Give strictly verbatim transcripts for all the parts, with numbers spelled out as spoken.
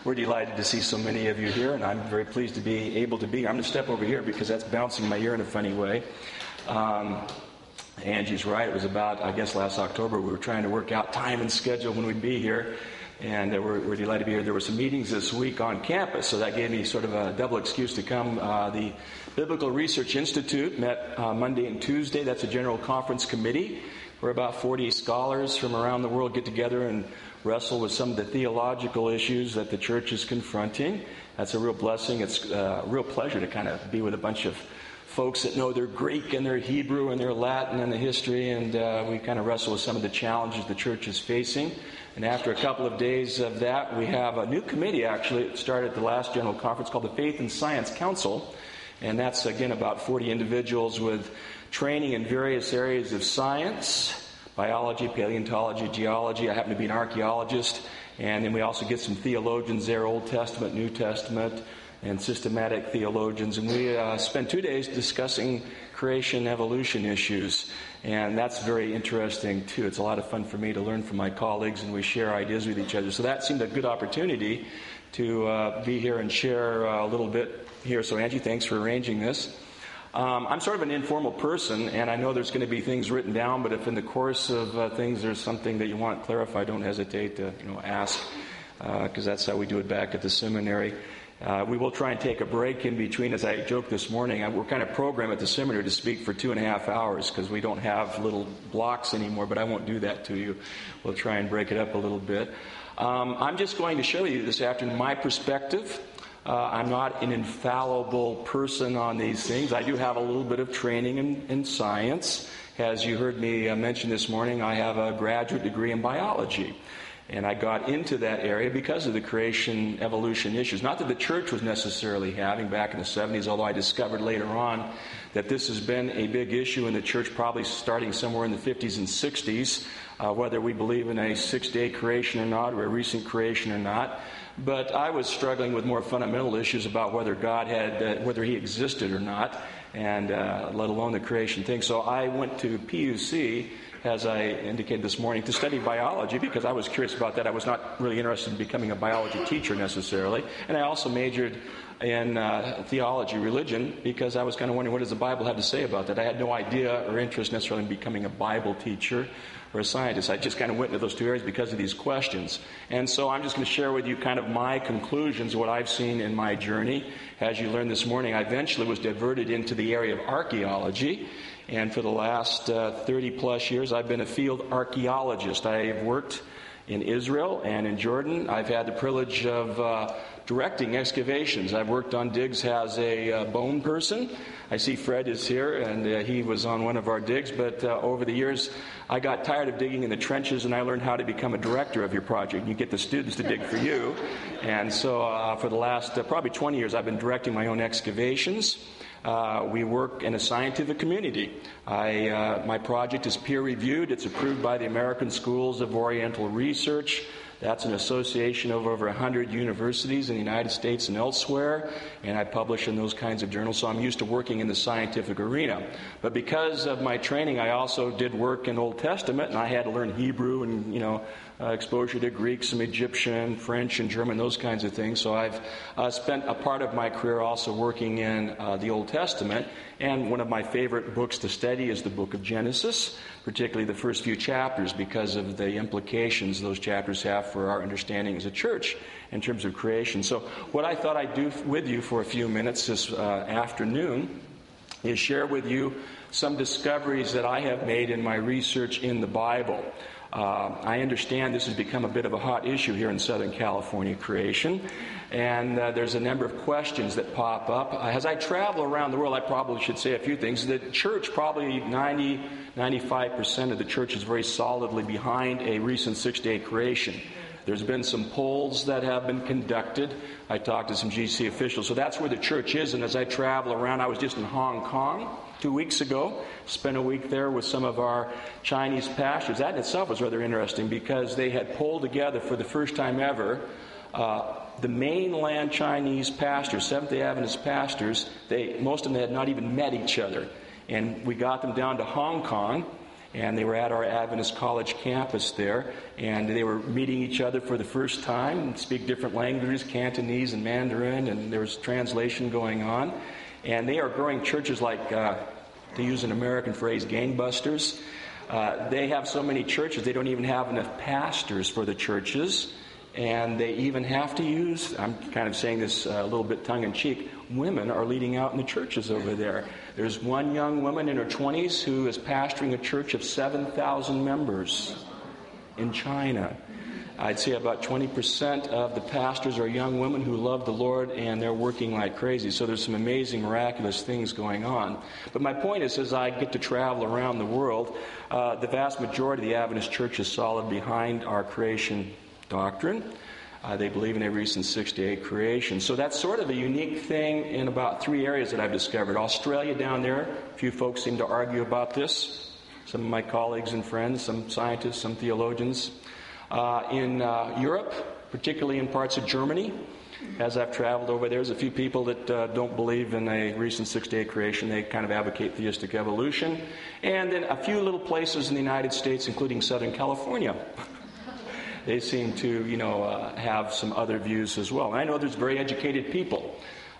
We're delighted to see so many of you here, and I'm very pleased to be able to be. I'm going to step over here because that's bouncing in my ear in a funny way. Um, Angie's right. It was about, I guess, last October. We were trying to work out time and schedule when we'd be here, and uh, we're, we're delighted to be here. There were some meetings this week on campus, so that gave me sort of a double excuse to come. Uh, the Biblical Research Institute met uh, Monday and Tuesday. That's a general conference committee where about forty scholars from around the world get together and wrestle with some of the theological issues that the church is confronting. That's a real blessing. It's a real pleasure to kind of be with a bunch of folks that know their Greek and their Hebrew and their Latin and the history, and uh, we kind of wrestle with some of the challenges the church is facing. And after a couple of days of that, we have a new committee, actually. It started at the last general conference called the Faith and Science Council, and that's, again, about forty individuals with training in various areas of science, biology, paleontology, geology. I happen to be an archaeologist. And then we also get some theologians there, Old Testament, New Testament, and systematic theologians. And we uh, spent two days discussing creation evolution issues. And that's very interesting, too. It's a lot of fun for me to learn from my colleagues, and we share ideas with each other. So that seemed a good opportunity to uh, be here and share uh, a little bit here. So, Angie, thanks for arranging this. Um, I'm sort of an informal person, and I know there's going to be things written down, but if in the course of uh, things there's something that you want clarified, don't hesitate to you know, ask, because uh, that's how we do it back at the seminary. Uh, we will try and take a break in between. As I joked this morning, I, we're kind of programmed at the seminary to speak for two and a half hours because we don't have little blocks anymore, but I won't do that to you. We'll try and break it up a little bit. Um, I'm just going to show you this afternoon my perspective. Uh, I'm not an infallible person on these things. I do have a little bit of training in, in science. As you heard me uh, mention this morning, I have a graduate degree in biology. And I got into that area because of the creation evolution issues. Not that the church was necessarily having back in the seventies, although I discovered later on that this has been a big issue in the church, probably starting somewhere in the fifties and sixties, uh, whether we believe in a six-day creation or not, or a recent creation or not. But I was struggling with more fundamental issues about whether God had, uh, whether He existed or not, and uh, let alone the creation thing. So I went to P U C, as I indicated this morning, to study biology because I was curious about that. I was not really interested in becoming a biology teacher necessarily. And I also majored in uh, theology, religion, because I was kind of wondering, what does the Bible have to say about that? I had no idea or interest necessarily in becoming a Bible teacher or a scientist. I just kind of went into those two areas because of these questions. And so I'm just going to share with you kind of my conclusions, what I've seen in my journey. As you learned this morning, I eventually was diverted into the area of archaeology. And for the last uh, thirty plus years, I've been a field archaeologist. I've worked in Israel and in Jordan. I've had the privilege of uh, directing excavations. I've worked on digs as a uh, bone person. I see Fred is here, and uh, he was on one of our digs. But uh, over the years, I got tired of digging in the trenches, and I learned how to become a director of your project. You get the students to dig for you. And so uh, for the last uh, probably twenty years, I've been directing my own excavations. Uh, we work in a scientific community. I, uh, my project is peer-reviewed. It's approved by the American Schools of Oriental Research. That's an association of over one hundred universities in the United States and elsewhere, and I publish in those kinds of journals, so I'm used to working in the scientific arena. But because of my training, I also did work in Old Testament, and I had to learn Hebrew and, you know, uh, exposure to Greek, some Egyptian, French, and German, those kinds of things. So I've uh, spent a part of my career also working in uh, the Old Testament, and one of my favorite books to study is the book of Genesis, particularly the first few chapters, because of the implications those chapters have for our understanding as a church in terms of creation. So what I thought I'd do with you for a few minutes this uh, afternoon is share with you some discoveries that I have made in my research in the Bible. Uh, I understand this has become a bit of a hot issue here in Southern California, creation, and uh, there's a number of questions that pop up. Uh, as I travel around the world, I probably should say a few things. The church, probably ninety, ninety-five percent of the church is very solidly behind a recent six-day creation. There's been some polls that have been conducted. I talked to some G C officials, so that's where the church is. And as I travel around, I was just in Hong Kong two weeks ago, spent a week there with some of our Chinese pastors. That in itself was rather interesting because they had polled together for the first time ever uh, the mainland Chinese pastors, Seventh-day Adventist pastors. They, most of them had not even met each other. And we got them down to Hong Kong. and they were at our Adventist College campus there, and they were meeting each other for the first time and speak different languages, Cantonese and Mandarin, and there was translation going on. And they are growing churches like, uh, to use an American phrase, gangbusters. Uh, they have so many churches, they don't even have enough pastors for the churches. And they even have to use, I'm kind of saying this uh, a little bit tongue-in-cheek, women are leading out in the churches over there. There's one young woman in her twenties who is pastoring a church of seven thousand members in China. I'd say about twenty percent of the pastors are young women who love the Lord, and they're working like crazy. So there's some amazing, miraculous things going on. But my point is, as I get to travel around the world, uh, the vast majority of the Adventist Church is solid behind our creation doctrine. Uh, they believe in a recent six-day creation. So that's sort of a unique thing in about three areas that I've discovered. Australia down there, a few folks seem to argue about this. Some of my colleagues and friends, some scientists, some theologians. Uh, in uh, Europe, particularly in parts of Germany, as I've traveled over there, there's a few people that uh, don't believe in a recent six-day creation. They kind of advocate theistic evolution. And then a few little places in the United States, including Southern California. They seem to, you know, uh, have some other views as well. And I know there's very educated people.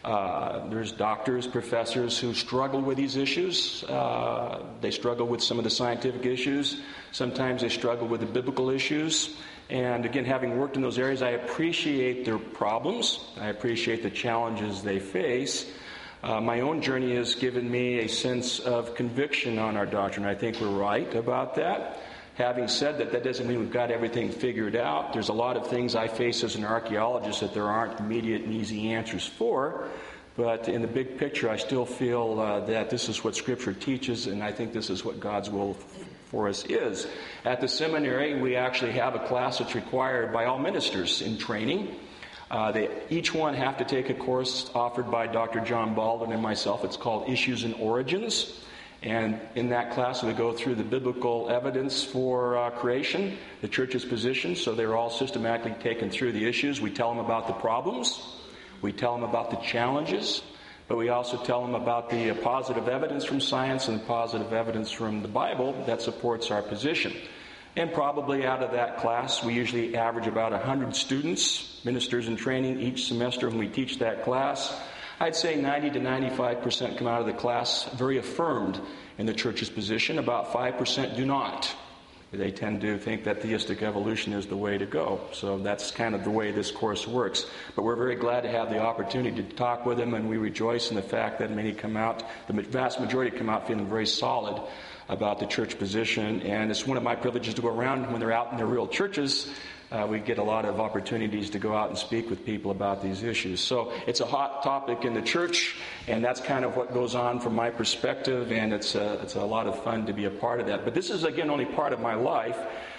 Uh, there's doctors, professors who struggle with these issues. Uh, they struggle with some of the scientific issues. Sometimes they struggle with the biblical issues. And again, having worked in those areas, I appreciate their problems. I appreciate the challenges they face. Uh, my own journey has given me a sense of conviction on our doctrine. I think we're right about that. Having said that, that doesn't mean we've got everything figured out. There's a lot of things I face as an archaeologist that there aren't immediate and easy answers for. But in the big picture, I still feel uh, that this is what Scripture teaches, and I think this is what God's will for us is. At the seminary, we actually have a class that's required by all ministers in training. Uh, they each one have to take a course offered by Doctor John Baldwin and myself. It's called Issues and Origins. And in that class, we go through the biblical evidence for uh, creation, the church's position. So they're all systematically taken through the issues. We tell them about the problems. We tell them about the challenges. But we also tell them about the uh, positive evidence from science and the positive evidence from the Bible that supports our position. And probably out of that class, we usually average about one hundred students, ministers in training each semester when we teach that class. I'd say ninety to ninety-five percent come out of the class very affirmed in the church's position. About five percent do not. They tend to think that theistic evolution is the way to go. So that's kind of the way this course works. But we're very glad to have the opportunity to talk with them, and we rejoice in the fact that many come out, the vast majority come out feeling very solid about the church position. And it's one of my privileges to go around when they're out in their real churches. Uh, we get a lot of opportunities to go out and speak with people about these issues. So it's a hot topic in the church, and that's kind of what goes on from my perspective, and it's a, it's a lot of fun to be a part of that. But this is, again, only part of my life.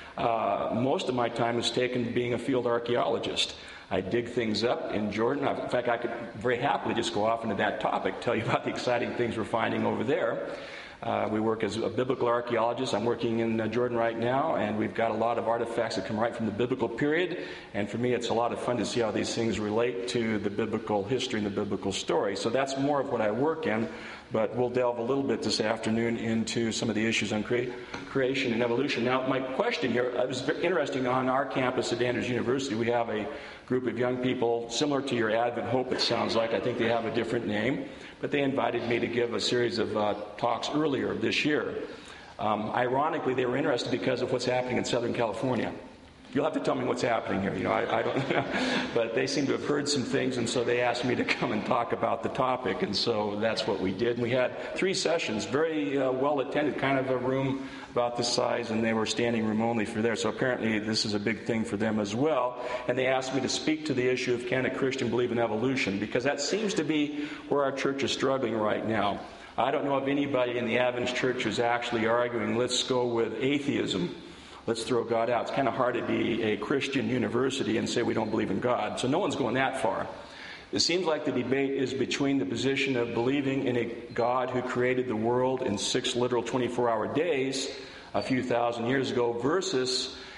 Uh, most of my time is taken being a field archaeologist. I dig things up in Jordan. In fact, I could very happily just go off into that topic, tell you about the exciting things we're finding over there. Uh, we work as a biblical archaeologist. I'm working in uh, Jordan right now, and we've got a lot of artifacts that come right from the biblical period. And for me, it's a lot of fun to see how these things relate to the biblical history and the biblical story. So that's more of what I work in. But we'll delve a little bit this afternoon into some of the issues on cre- creation and evolution. Now, my question here, it was very interesting. On our campus at Andrews University, we have a group of young people similar to your Advent Hope, it sounds like. I think they have a different name. But they invited me to give a series of uh, talks earlier this year. Um, ironically, they were interested because of what's happening in Southern California. You'll have to tell me what's happening here. You know, I, I don't know. But they seem to have heard some things, and so they asked me to come and talk about the topic. And so that's what we did. And we had three sessions, very uh, well attended, kind of a room about this size, and they were standing room only for there. So apparently this is a big thing for them as well. And they asked me to speak to the issue of can a Christian believe in evolution, because that seems to be where our church is struggling right now. I don't know of anybody in the Adventist church who's actually arguing, let's go with atheism. Let's throw God out. It's kind of hard to be a Christian university and say we don't believe in God. So no one's going that far. It seems like the debate is between the position of believing in a God who created the world in six literal twenty-four hour days a few thousand years ago versus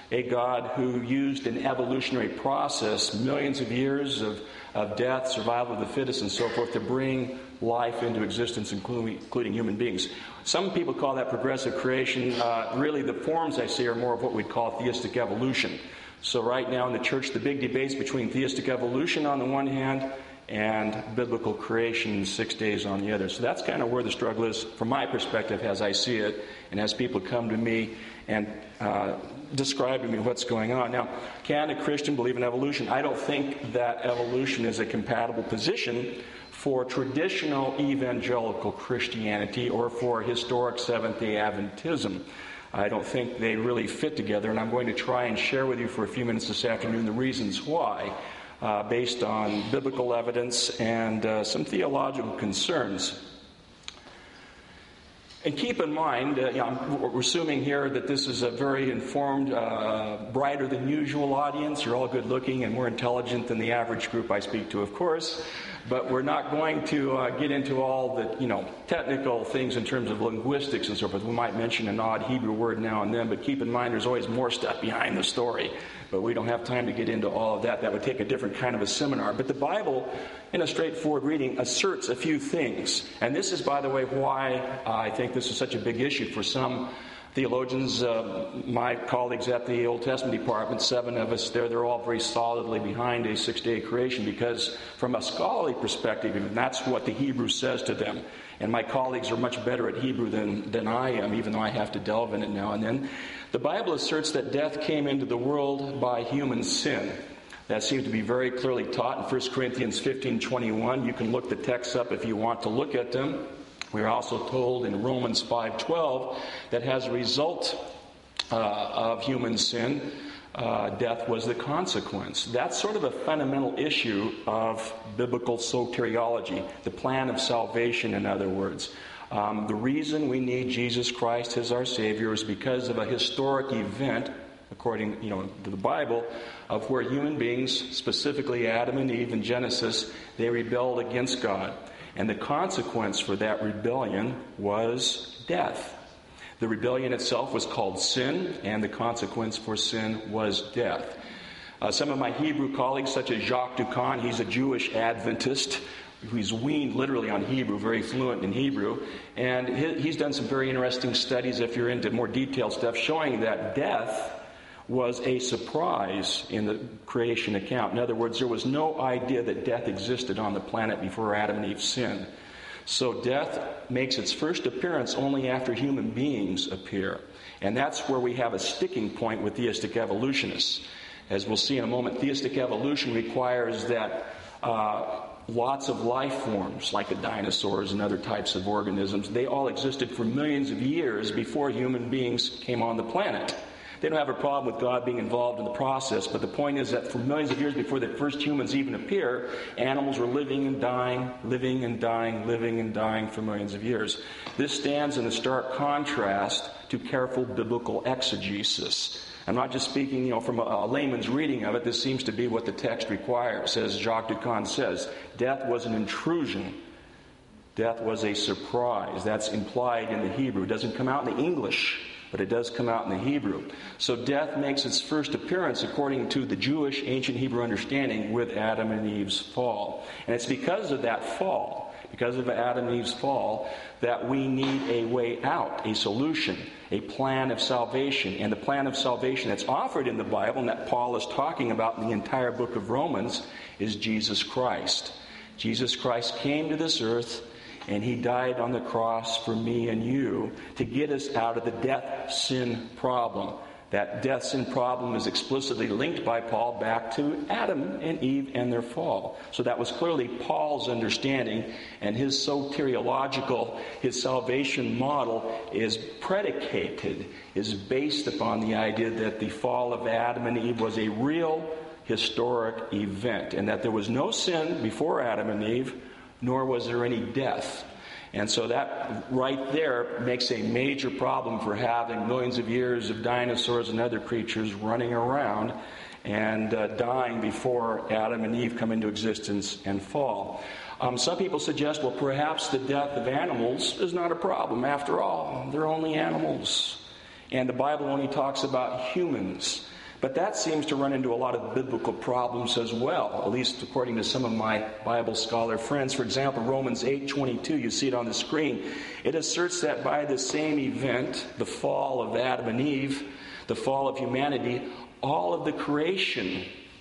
a God who used an evolutionary process, millions of years of, of death, survival of the fittest, and so forth, to bring life into existence, including, including human beings. Some people call that progressive creation. Uh, really, the forms I see are more of what we'd call theistic evolution. So right now in the church, the big debate's between theistic evolution on the one hand and biblical creation six days on the other. So that's kind of where the struggle is, from my perspective, as I see it, and as people come to me and uh, describe to me what's going on. Now, can a Christian believe in evolution? I don't think that evolution is a compatible position for traditional evangelical Christianity or for historic Seventh-day Adventism. I don't think they really fit together, and I'm going to try and share with you for a few minutes this afternoon the reasons why, uh, based on biblical evidence and uh, some theological concerns. And keep in mind, uh, you know, we're assuming here that this is a very informed, uh, brighter than usual audience. You're all good looking and more intelligent than the average group I speak to, of course. But we're not going to uh, get into all the, you know, technical things in terms of linguistics and so forth. We might mention an odd Hebrew word now and then, but keep in mind there's always more stuff behind the story. But we don't have time to get into all of that. That would take a different kind of a seminar. But the Bible, in a straightforward reading, asserts a few things. And this is, by the way, why uh, I think this is such a big issue for some theologians. Uh, my colleagues at the Old Testament department, seven of us there, they're all very solidly behind a six-day creation, because from a scholarly perspective, and that's what the Hebrew says to them. And my colleagues are much better at Hebrew than, than I am, even though I have to delve in it now and then. The Bible asserts that death came into the world by human sin. That seems to be very clearly taught in First Corinthians fifteen twenty-one. You can look the texts up if you want to look at them. We're also told in Romans five twelve that as a result uh, of human sin, uh, death was the consequence. That's sort of a fundamental issue of biblical soteriology, the plan of salvation, in other words. Um, the reason we need Jesus Christ as our Savior is because of a historic event, according you know to the Bible, of where human beings, specifically Adam and Eve in Genesis, they rebelled against God. And the consequence for that rebellion was death. The rebellion itself was called sin, and the consequence for sin was death. Uh, some of my Hebrew colleagues, such as Jacques Ducan, he's a Jewish Adventist. He's weaned literally on Hebrew, very fluent in Hebrew. And he's done some very interesting studies, if you're into more detailed stuff, showing that death was a surprise in the creation account. In other words, there was no idea that death existed on the planet before Adam and Eve sinned. So death makes its first appearance only after human beings appear. And that's where we have a sticking point with theistic evolutionists. As we'll see in a moment, theistic evolution requires that uh, lots of life forms, like the dinosaurs and other types of organisms, they all existed for millions of years before human beings came on the planet. They don't have a problem with God being involved in the process, but the point is that for millions of years before the first humans even appear, animals were living and dying, living and dying, living and dying for millions of years. This stands in a stark contrast to careful biblical exegesis. I'm not just speaking, you know, from a, a layman's reading of it. This seems to be what the text requires. As Jacques Ducan says, death was an intrusion. Death was a surprise. That's implied in the Hebrew. It doesn't come out in the English, but it does come out in the Hebrew. So death makes its first appearance, according to the Jewish ancient Hebrew understanding, with Adam and Eve's fall. And it's because of that fall, because of Adam and Eve's fall, that we need a way out, a solution, a plan of salvation. And the plan of salvation that's offered in the Bible, and that Paul is talking about in the entire book of Romans, is Jesus Christ. Jesus Christ came to this earth, and he died on the cross for me and you to get us out of the death-sin problem. That death-sin problem is explicitly linked by Paul back to Adam and Eve and their fall. So that was clearly Paul's understanding, and his soteriological, his salvation model is predicated, is based upon the idea that the fall of Adam and Eve was a real historic event, and that there was no sin before Adam and Eve, nor was there any death. And so that right there makes a major problem for having millions of years of dinosaurs and other creatures running around and uh, dying before Adam and Eve come into existence and fall. Um, some people suggest, well, perhaps the death of animals is not a problem. After all, they're only animals. And the Bible only talks about humans. But that seems to run into a lot of biblical problems as well, at least according to some of my Bible scholar friends. For example, Romans eight twenty-two, you see it on the screen. It asserts that by the same event, the fall of Adam and Eve, the fall of humanity, all of the creation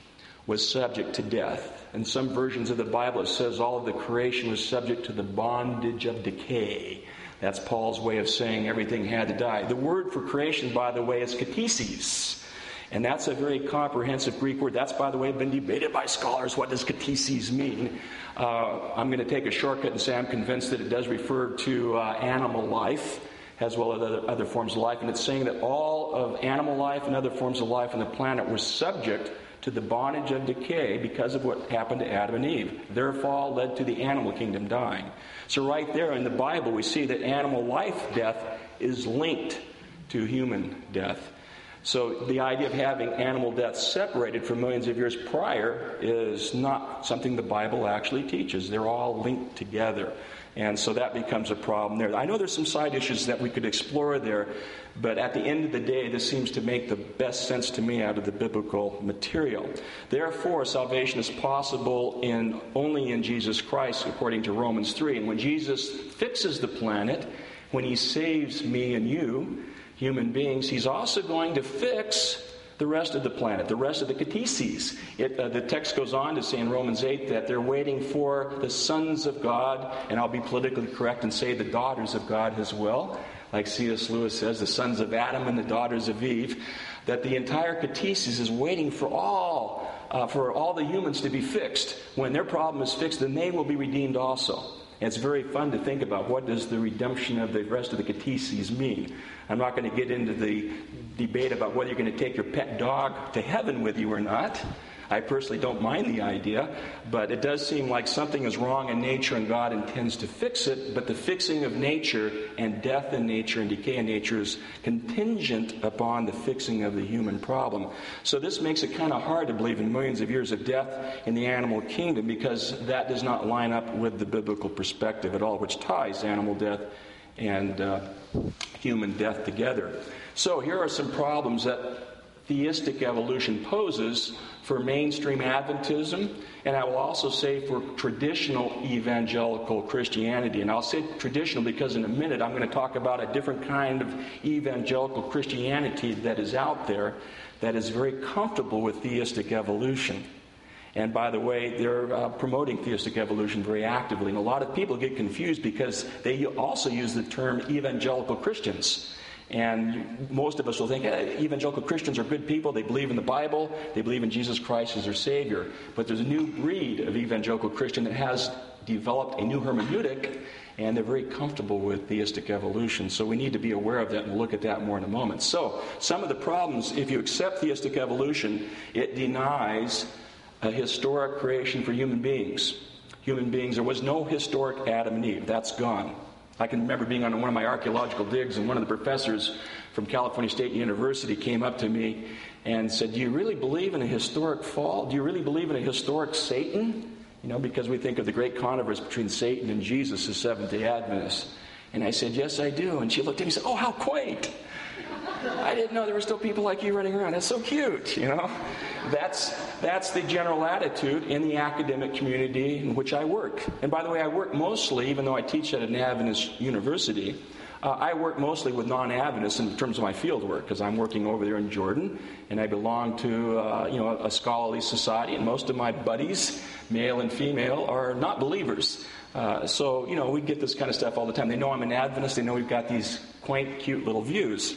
was subject to death. In some versions of the Bible, it says all of the creation was subject to the bondage of decay. That's Paul's way of saying everything had to die. The word for creation, by the way, is katesis. And that's a very comprehensive Greek word. That's, by the way, been debated by scholars. What does katesis mean? Uh, I'm going to take a shortcut and say I'm convinced that it does refer to uh, animal life, as well as other, other forms of life. And it's saying that all of animal life and other forms of life on the planet were subject to the bondage of decay because of what happened to Adam and Eve. Their fall led to the animal kingdom dying. So right there in the Bible, we see that animal life death is linked to human death. So the idea of having animal death separated for millions of years prior is not something the Bible actually teaches. They're all linked together. And so that becomes a problem there. I know there's some side issues that we could explore there, but at the end of the day, this seems to make the best sense to me out of the biblical material. Therefore, salvation is possible in only in Jesus Christ, according to Romans three. And when Jesus fixes the planet, when he saves me and you, human beings, he's also going to fix the rest of the planet, the rest of the katesis. It, uh, the text goes on to say in Romans eight that they're waiting for the sons of God, and I'll be politically correct and say the daughters of God as well, like C S Lewis says, the sons of Adam and the daughters of Eve, that the entire katesis is waiting for all, uh, for all the humans to be fixed. When their problem is fixed, then they will be redeemed also. And it's very fun to think about what does the redemption of the rest of the katesis mean. I'm not going to get into the debate about whether you're going to take your pet dog to heaven with you or not. I personally don't mind the idea, but it does seem like something is wrong in nature and God intends to fix it, but the fixing of nature and death in nature and decay in nature is contingent upon the fixing of the human problem. So this makes it kind of hard to believe in millions of years of death in the animal kingdom because that does not line up with the biblical perspective at all, which ties animal death and uh, human death together. So here are some problems that theistic evolution poses for mainstream Adventism, and I will also say for traditional evangelical Christianity. And I'll say traditional because in a minute I'm going to talk about a different kind of evangelical Christianity that is out there that is very comfortable with theistic evolution. And by the way, they're uh, promoting theistic evolution very actively. And a lot of people get confused because they also use the term evangelical Christians. And most of us will think, hey, evangelical Christians are good people. They believe in the Bible. They believe in Jesus Christ as their Savior. But there's a new breed of evangelical Christian that has developed a new hermeneutic, and they're very comfortable with theistic evolution. So we need to be aware of that, and we'll look at that more in a moment. So some of the problems, if you accept theistic evolution, it denies a historic creation for human beings. Human beings, there was no historic Adam and Eve. That's gone. I can remember being on one of my archaeological digs, and one of the professors from California State University came up to me and said, do you really believe in a historic fall? Do you really believe in a historic Satan? You know, because we think of the great controversy between Satan and Jesus as Seventh-day Adventists. And I said, yes, I do. And she looked at me and said, oh, how quaint. I didn't know there were still people like you running around. That's so cute, you know. That's that's the general attitude in the academic community in which I work. And by the way, I work mostly, even though I teach at an Adventist university, uh, I work mostly with non-Adventists in terms of my field work, because I'm working over there in Jordan, and I belong to uh, you know a scholarly society, and most of my buddies, male and female, are not believers. Uh, so, you know, we get this kind of stuff all the time. They know I'm an Adventist. They know we've got these quaint, cute little views.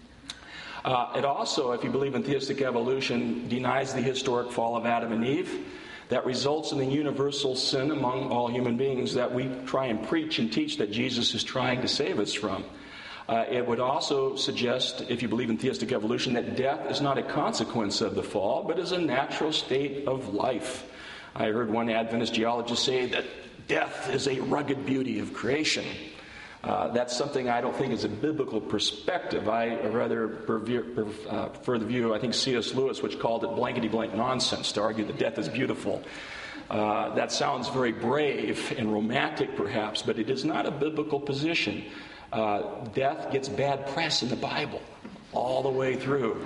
Uh, it also, if you believe in theistic evolution, denies the historic fall of Adam and Eve. That results in the universal sin among all human beings that we try and preach and teach that Jesus is trying to save us from. Uh, it would also suggest, if you believe in theistic evolution, that death is not a consequence of the fall, but is a natural state of life. I heard one Adventist geologist say that death is a rugged beauty of creation. Uh, that's something I don't think is a biblical perspective. I rather prefer, uh, prefer the view, I think C S Lewis, which called it blankety-blank nonsense, to argue that death is beautiful. Uh, that sounds very brave and romantic, perhaps, but it is not a biblical position. Uh, death gets bad press in the Bible all the way through.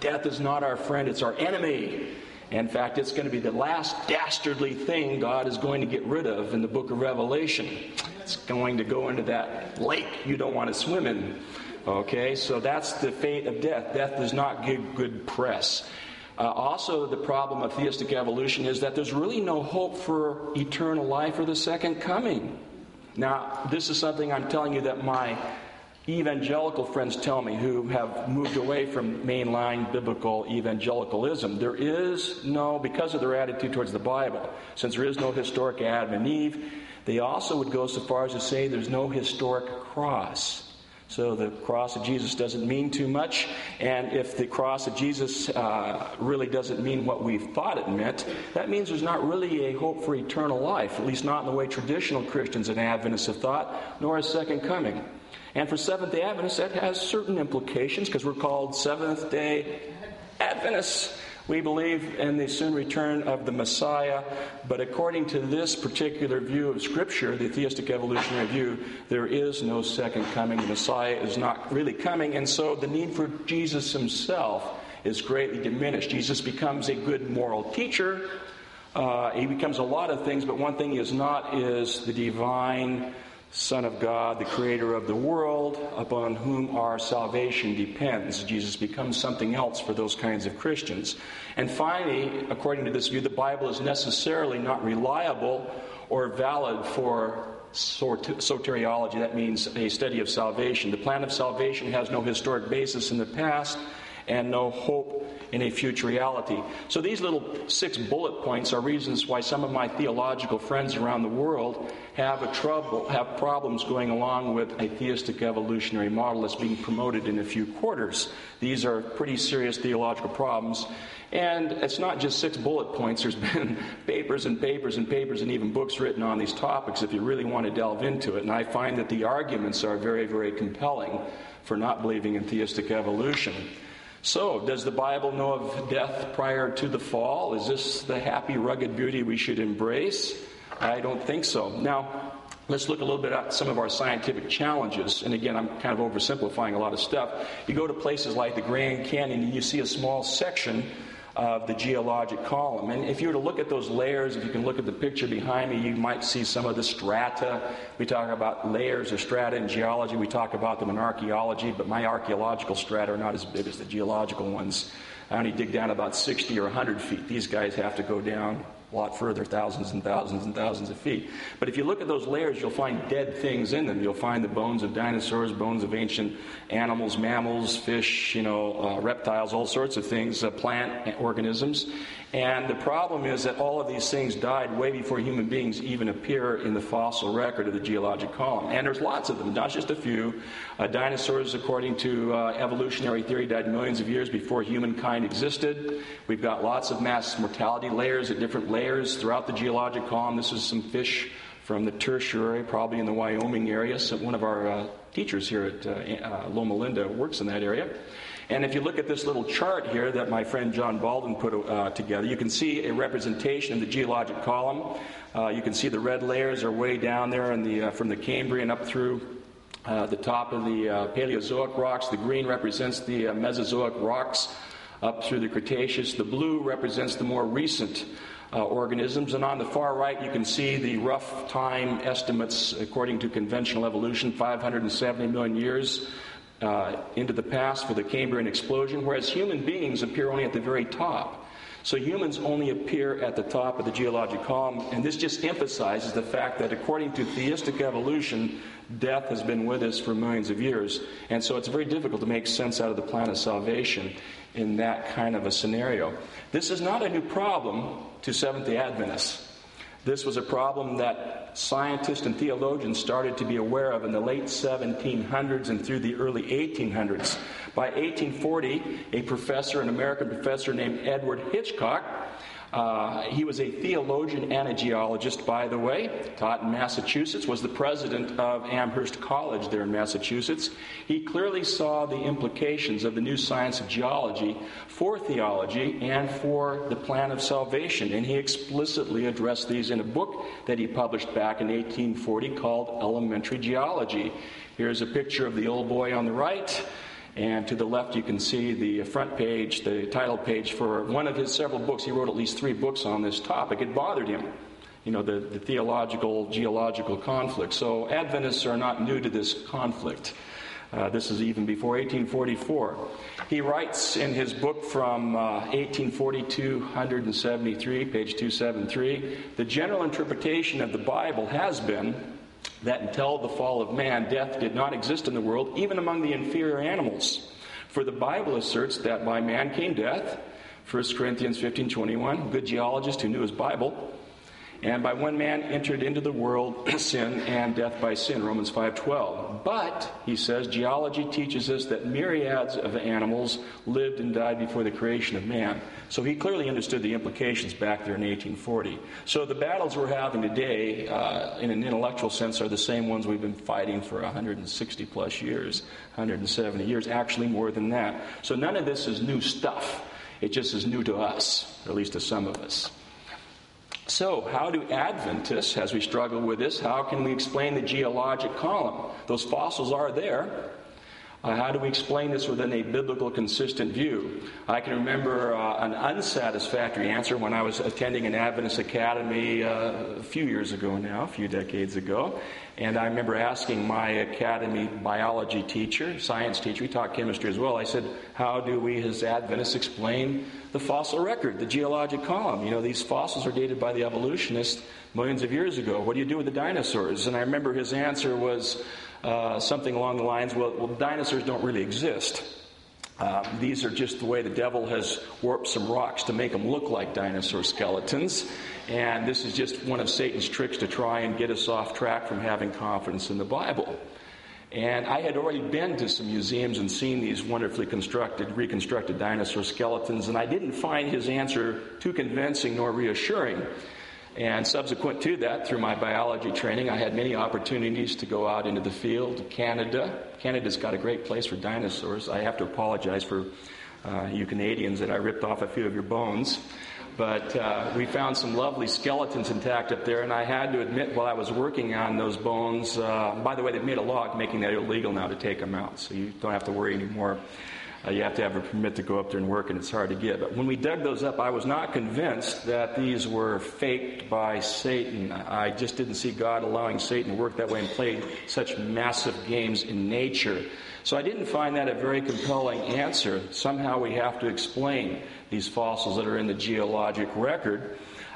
Death is not our friend, it's our enemy. In fact, it's going to be the last dastardly thing God is going to get rid of in the book of Revelation. It's going to go into that lake you don't want to swim in. Okay, so that's the fate of death. Death does not give good press. Uh, also, the problem of theistic evolution is that there's really no hope for eternal life or the second coming. Now, this is something I'm telling you that my evangelical friends tell me who have moved away from mainline biblical evangelicalism. There is no, because of their attitude towards the Bible, since there is no historic Adam and Eve, they also would go so far as to say there's no historic cross. So the cross of Jesus doesn't mean too much, and if the cross of Jesus uh, really doesn't mean what we thought it meant, that means there's not really a hope for eternal life, at least not in the way traditional Christians and Adventists have thought, nor a second coming. And for Seventh-day Adventists, that has certain implications, because we're called Seventh-day Adventists. We believe in the soon return of the Messiah, but according to this particular view of Scripture, the theistic evolutionary view, there is no second coming. The Messiah is not really coming, and so the need for Jesus himself is greatly diminished. Jesus becomes a good moral teacher. Uh, he becomes a lot of things, but one thing he is not is the divine Son of God, the creator of the world, upon whom our salvation depends. Jesus becomes something else for those kinds of Christians. And finally, according to this view, the Bible is necessarily not reliable or valid for soteriology. That means a study of salvation. The plan of salvation has no historic basis in the past and no hope in a future reality. So these little six bullet points are reasons why some of my theological friends around the world have a trouble, have problems going along with a theistic evolutionary model that's being promoted in a few quarters. These are pretty serious theological problems. And it's not just six bullet points. There's been papers and papers and papers and even books written on these topics if you really want to delve into it. And I find that the arguments are very, very compelling for not believing in theistic evolution. So, does the Bible know of death prior to the fall? Is this the happy, rugged beauty we should embrace? I don't think so. Now, let's look a little bit at some of our scientific challenges. And again, I'm kind of oversimplifying a lot of stuff. You go to places like the Grand Canyon and you see a small section of the geologic column. And if you were to look at those layers, if you can look at the picture behind me, you might see some of the strata. We talk about layers of strata in geology. We talk about them in archaeology, but my archaeological strata are not as big as the geological ones. I only dig down about sixty or one hundred feet. These guys have to go down a lot further, thousands and thousands and thousands of feet. But if you look at those layers, you'll find dead things in them. You'll find the bones of dinosaurs, bones of ancient animals, mammals, fish, you know, uh, reptiles, all sorts of things, uh, plant organisms. And the problem is that all of these things died way before human beings even appear in the fossil record of the geologic column. And there's lots of them, not just a few. Uh, dinosaurs, according to uh, evolutionary theory, died millions of years before humankind existed. We've got lots of mass mortality layers at different layers throughout the geologic column. This is some fish from the Tertiary, probably in the Wyoming area. So one of our uh, teachers here at uh, uh, Loma Linda works in that area. And if you look at this little chart here that my friend John Baldwin put uh, together, you can see a representation of the geologic column. Uh, you can see the red layers are way down there in the, uh, from the Cambrian up through uh, the top of the uh, Paleozoic rocks. The green represents the uh, Mesozoic rocks up through the Cretaceous. The blue represents the more recent uh, organisms. And on the far right, you can see the rough time estimates according to conventional evolution, five hundred seventy million years. Uh, into the past for the Cambrian explosion, whereas human beings appear only at the very top. So humans only appear at the top of the geologic column, and this just emphasizes the fact that according to theistic evolution, death has been with us for millions of years, and so it's very difficult to make sense out of the plan of salvation in that kind of a scenario. This is not a new problem to Seventh-day Adventists. This was a problem that scientists and theologians started to be aware of in the late seventeen hundreds and through the early eighteen hundreds. By eighteen forty, a professor, an American professor named Edward Hitchcock, uh, he was a theologian and a geologist, by the way, taught in Massachusetts, was the president of Amherst College there in Massachusetts. He clearly saw the implications of the new science of geology for theology and for the plan of salvation, and he explicitly addressed these in a book that he published back in eighteen forty called Elementary Geology. Here's a picture of the old boy on the right, And to the left, you can see the front page, the title page for one of his several books. He wrote at least three books on this topic. It bothered him, you know, the, the theological, geological conflict. So Adventists are not new to this conflict. Uh, this is even before eighteen forty-four. He writes in his book from uh, eighteen forty to two seventy-three, page two seventy-three, the general interpretation of the Bible has been that until the fall of man, death did not exist in the world, even among the inferior animals. For the Bible asserts that by man came death, First Corinthians fifteen twenty-one, good geologist who knew his Bible. And by one man entered into the world sin, and death by sin, Romans five twelve. But, he says, geology teaches us that myriads of animals lived and died before the creation of man. So he clearly understood the implications back there in eighteen forty. So the battles we're having today, uh, in an intellectual sense, are the same ones we've been fighting for one hundred sixty plus years, one hundred seventy years, actually more than that. So none of this is new stuff. It just is new to us, or at least to some of us. So, how do Adventists, as we struggle with this, how can we explain the geologic column? Those fossils are there. Uh, how do we explain this within a biblical, consistent view? I can remember uh, an unsatisfactory answer when I was attending an Adventist academy uh, a few years ago now, a few decades ago. And I remember asking my academy biology teacher, science teacher, he taught chemistry as well, I said, how do we as Adventists explain the fossil record, the geologic column? You know, these fossils are dated by the evolutionists millions of years ago. What do you do with the dinosaurs? And I remember his answer was uh, something along the lines, well, well dinosaurs don't really exist. Um, these are just the way the devil has warped some rocks to make them look like dinosaur skeletons. And this is just one of Satan's tricks to try and get us off track from having confidence in the Bible. And I had already been to some museums and seen these wonderfully constructed, reconstructed dinosaur skeletons, and I didn't find his answer too convincing nor reassuring. And subsequent to that, through my biology training, I had many opportunities to go out into the field, Canada. Canada's got a great place for dinosaurs. I have to apologize for uh, you Canadians that I ripped off a few of your bones. But uh, we found some lovely skeletons intact up there, and I had to admit while I was working on those bones, uh, by the way, they've made a law making that illegal now to take them out, so you don't have to worry anymore. Uh, you have to have a permit to go up there and work, and it's hard to get. But when we dug those up, I was not convinced that these were faked by Satan. I just didn't see God allowing Satan to work that way and play such massive games in nature. So I didn't find that a very compelling answer. Somehow we have to explain these fossils that are in the geologic record.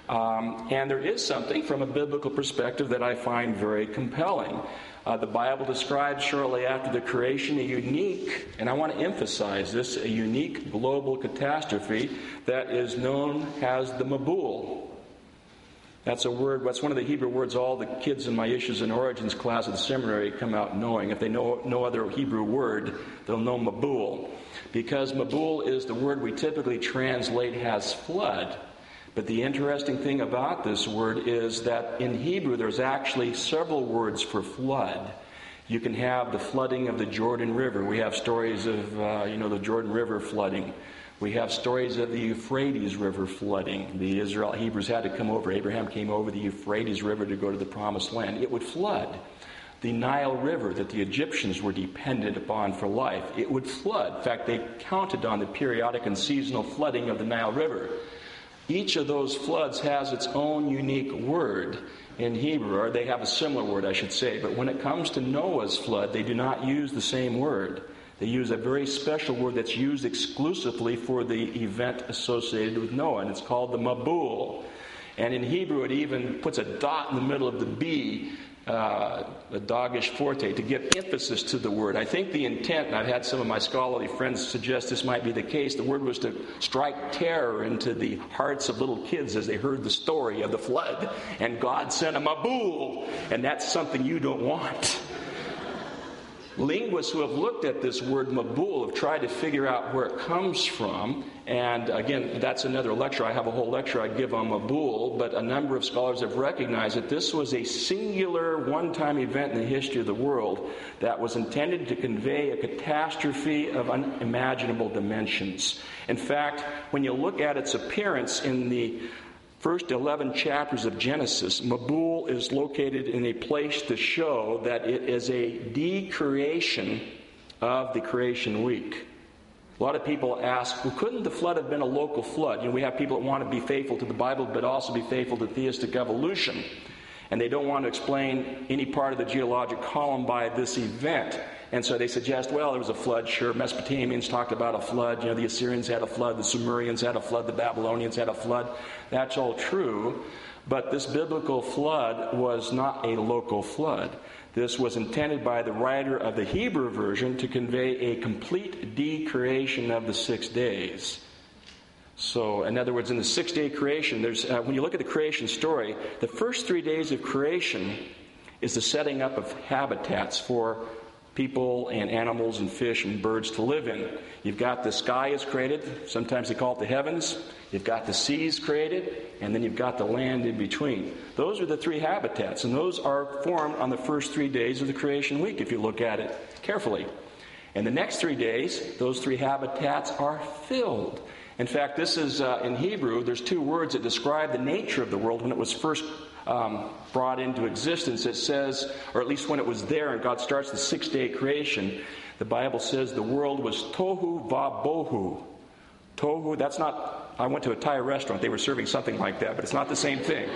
Um, and there is something from a biblical perspective that I find very compelling. Uh, the Bible describes shortly after the creation a unique, and I want to emphasize this, a unique global catastrophe that is known as the Mabul. That's a word, that's one of the Hebrew words all the kids in my Issues and Origins class at the seminary come out knowing. If they know no other Hebrew word, they'll know Mabul. Because Mabul is the word we typically translate as flood. But the interesting thing about this word is that in Hebrew there's actually several words for flood. You can have the flooding of the Jordan River. We have stories of, uh, you know, the Jordan River flooding. We have stories of the Euphrates River flooding. The Israel Hebrews had to come over. Abraham came over the Euphrates River to go to the Promised Land. It would flood. The Nile River that the Egyptians were dependent upon for life, it would flood. In fact, they counted on the periodic and seasonal flooding of the Nile River. Each of those floods has its own unique word in Hebrew, or they have a similar word, I should say. But when it comes to Noah's flood, they do not use the same word. They use a very special word that's used exclusively for the event associated with Noah, and it's called the Mabul. And in Hebrew, it even puts a dot in the middle of the B, uh, a doggish forte, to give emphasis to the word. I think the intent, and I've had some of my scholarly friends suggest this might be the case, the word was to strike terror into the hearts of little kids as they heard the story of the flood. And God sent a Mabul, and that's something you don't want. Linguists who have looked at this word Mabul have tried to figure out where it comes from. And again, that's another lecture. I have a whole lecture I give on Mabul, but a number of scholars have recognized that this was a singular one-time event in the history of the world that was intended to convey a catastrophe of unimaginable dimensions. In fact, when you look at its appearance in the first eleven chapters of Genesis, Mabul is located in a place to show that it is a decreation of the creation week. A lot of people ask, well, couldn't the flood have been a local flood? You know, we have people that want to be faithful to the Bible, but also be faithful to theistic evolution. And they don't want to explain any part of the geologic column by this event. And so they suggest, well, there was a flood. Sure, Mesopotamians talked about a flood. You know, the Assyrians had a flood. The Sumerians had a flood. The Babylonians had a flood. That's all true. But this biblical flood was not a local flood. This was intended by the writer of the Hebrew version to convey a complete decreation of the six days. So, in other words, in the six-day creation, there's uh, when you look at the creation story, the first three days of creation is the setting up of habitats for people and animals and fish and birds to live in. You've got the sky is created, sometimes they call it the heavens. You've got the seas created, and then you've got the land in between. Those are the three habitats, and those are formed on the first three days of the creation week, if you look at it carefully. And the next three days, those three habitats are filled. In fact, this is uh, in Hebrew, there's two words that describe the nature of the world when it was first um, brought into existence. It says, or at least when it was there, and God starts the six-day creation, the Bible says the world was tohu vabohu. Tohu, that's not, I went to a Thai restaurant, they were serving something like that, but it's not the same thing.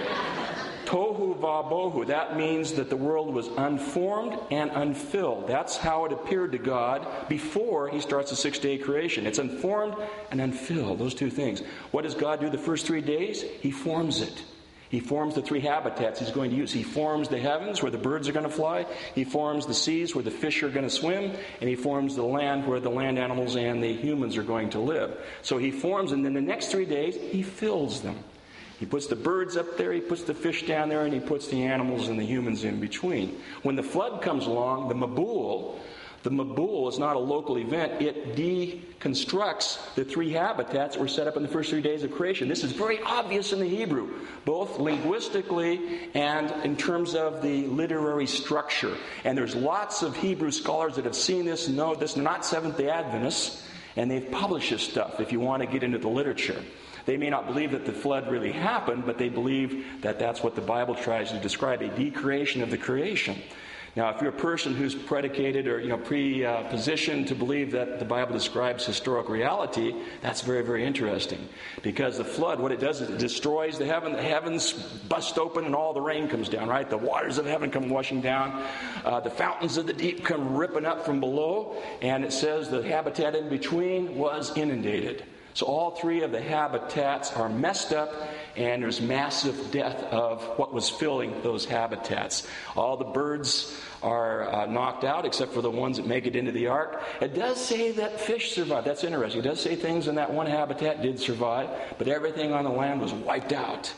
Tohu vabohu, that means that the world was unformed and unfilled. That's how it appeared to God before he starts the six-day creation. It's unformed and unfilled, those two things. What does God do the first three days? He forms it. He forms the three habitats he's going to use. He forms the heavens where the birds are going to fly. He forms the seas where the fish are going to swim. And he forms the land where the land animals and the humans are going to live. So he forms, and then the next three days, he fills them. He puts the birds up there, he puts the fish down there, and he puts the animals and the humans in between. When the flood comes along, the Mabul, the Mabul is not a local event. It deconstructs the three habitats that were set up in the first three days of creation. This is very obvious in the Hebrew, both linguistically and in terms of the literary structure. And there's lots of Hebrew scholars that have seen this and know this. They're not Seventh-day Adventists, and they've published this stuff if you want to get into the literature. They may not believe that the flood really happened, but they believe that that's what the Bible tries to describe, a decreation of the creation. Now, if you're a person who's predicated or, you know, pre-positioned to believe that the Bible describes historic reality, that's very, very interesting. Because the flood, what it does is it destroys the heaven. The heavens bust open and all the rain comes down, right? The waters of heaven come washing down. Uh, the fountains of the deep come ripping up from below. And it says the habitat in between was inundated. So all three of the habitats are messed up, and there's massive death of what was filling those habitats. All the birds are uh, knocked out, except for the ones that make it into the ark. It does say that fish survived. That's interesting. It does say things in that one habitat did survive, but everything on the land was wiped out.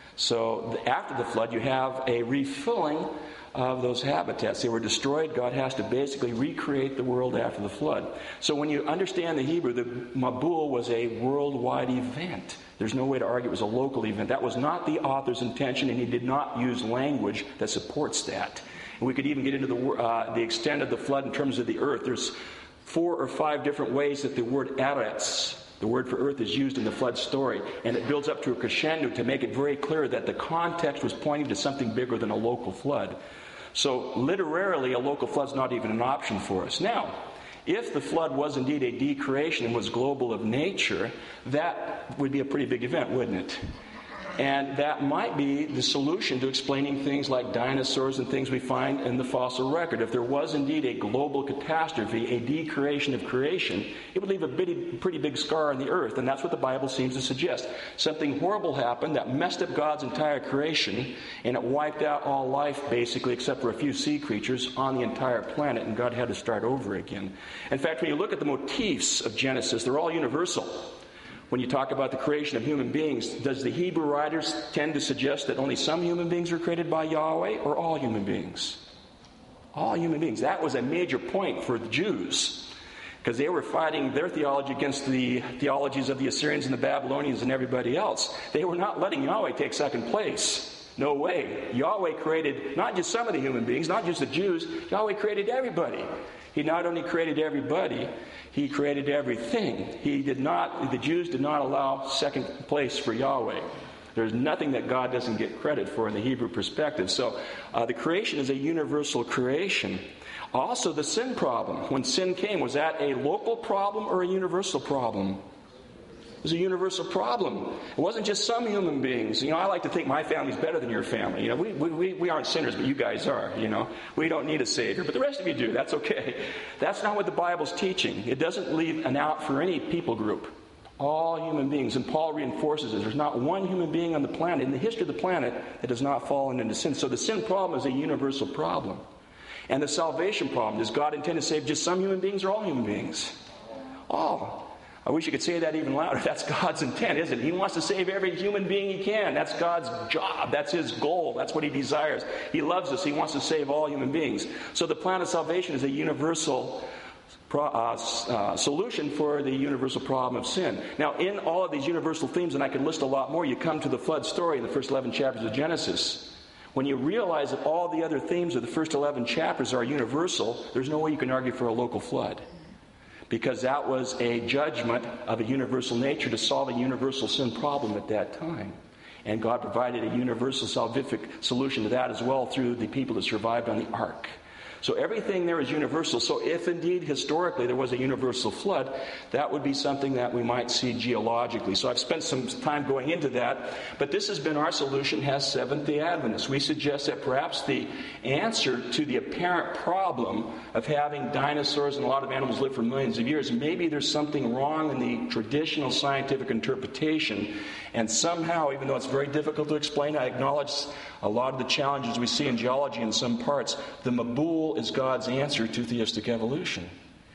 So after the flood, you have a refilling of those habitats. They were destroyed. God has to basically recreate the world after the flood. So when you understand the Hebrew, the Mabul was a worldwide event. There's no way to argue it was a local event. That was not the author's intention, and he did not use language that supports that. And we could even get into the, uh, the extent of the flood in terms of the earth. There's four or five different ways that the word eretz, the word for earth, is used in the flood story, and it builds up to a crescendo to make it very clear that the context was pointing to something bigger than a local flood. So literarily, a local flood's not even an option for us. Now, if the flood was indeed a decreation and was global of nature, that would be a pretty big event, wouldn't it? And that might be the solution to explaining things like dinosaurs and things we find in the fossil record. If there was indeed a global catastrophe, a decreation of creation, it would leave a bitty, pretty big scar on the earth. And that's what the Bible seems to suggest. Something horrible happened that messed up God's entire creation, and it wiped out all life, basically, except for a few sea creatures on the entire planet, and God had to start over again. In fact, when you look at the motifs of Genesis, they're all universal. When you talk about the creation of human beings, does the Hebrew writers tend to suggest that only some human beings were created by Yahweh, or all human beings? All human beings. That was a major point for the Jews, because they were fighting their theology against the theologies of the Assyrians and the Babylonians and everybody else. They were not letting Yahweh take second place. No way. Yahweh created not just some of the human beings, not just the Jews. Yahweh created everybody. He not only created everybody, he created everything. He did not, the Jews did not allow second place for Yahweh. There's nothing that God doesn't get credit for in the Hebrew perspective. So uh, the creation is a universal creation. Also, the sin problem. When sin came, was that a local problem or a universal problem? It was a universal problem. It wasn't just some human beings. You know, I like to think my family's better than your family. You know, we, we, we aren't sinners, but you guys are, you know. We don't need a Savior, but the rest of you do. That's okay. That's not what the Bible's teaching. It doesn't leave an out for any people group. All human beings. And Paul reinforces it. There's not one human being on the planet, in the history of the planet, that has not fallen into sin. So the sin problem is a universal problem. And the salvation problem, does God intend to save just some human beings or all human beings? All. I wish you could say that even louder. That's God's intent, isn't it? He wants to save every human being he can. That's God's job. That's his goal. That's what he desires. He loves us. He wants to save all human beings. So the plan of salvation is a universal pro, uh, uh, solution for the universal problem of sin. Now, in all of these universal themes, and I could list a lot more, you come to the flood story in the first eleven chapters of Genesis. When you realize that all the other themes of the first eleven chapters are universal, there's no way you can argue for a local flood. Because that was a judgment of a universal nature to solve a universal sin problem at that time. And God provided a universal salvific solution to that as well through the people that survived on the ark. So everything there is universal. So if indeed historically there was a universal flood, that would be something that we might see geologically. So I've spent some time going into that, but this has been our solution as Seventh-day Adventists. We suggest that perhaps the answer to the apparent problem of having dinosaurs and a lot of animals live for millions of years, maybe there's something wrong in the traditional scientific interpretation, and somehow, even though it's very difficult to explain, I acknowledge a lot of the challenges we see in geology in some parts, the Mabul is God's answer to theistic evolution.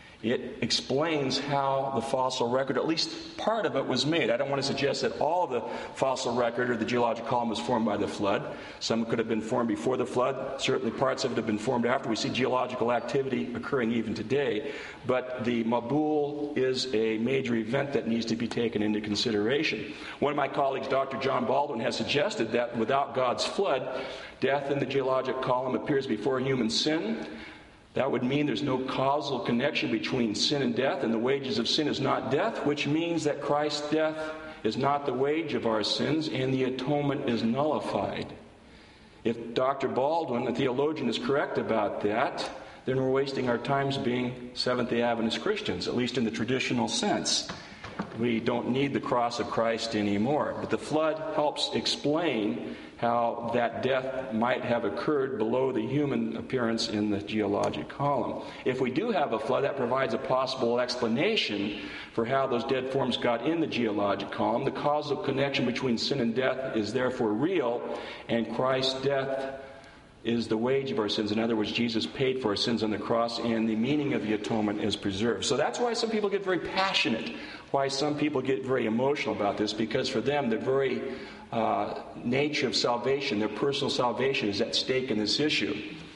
It explains how the fossil record, at least part of it, was made. I don't want to suggest that all of the fossil record or the geologic column was formed by the flood. Some could have been formed before the flood. Certainly parts of it have been formed after. We see geological activity occurring even today. But the Mabul is a major event that needs to be taken into consideration. One of my colleagues, Doctor John Baldwin, has suggested that without God's flood, death in the geologic column appears before human sin. That would mean there's no causal connection between sin and death, and the wages of sin is not death, which means that Christ's death is not the wage of our sins, and the atonement is nullified. If Doctor Baldwin, a theologian, is correct about that, then we're wasting our times being Seventh-day Adventist Christians, at least in the traditional sense. We don't need the cross of Christ anymore. But the flood helps explain how that death might have occurred below the human appearance in the geologic column. If we do have a flood, that provides a possible explanation for how those dead forms got in the geologic column. The causal connection between sin and death is therefore real, and Christ's death is the wage of our sins. In other words, Jesus paid for our sins on the cross, and the meaning of the atonement is preserved. So that's why some people get very passionate, why some people get very emotional about this, because for them, the very uh, nature of salvation, their personal salvation, is at stake in this issue.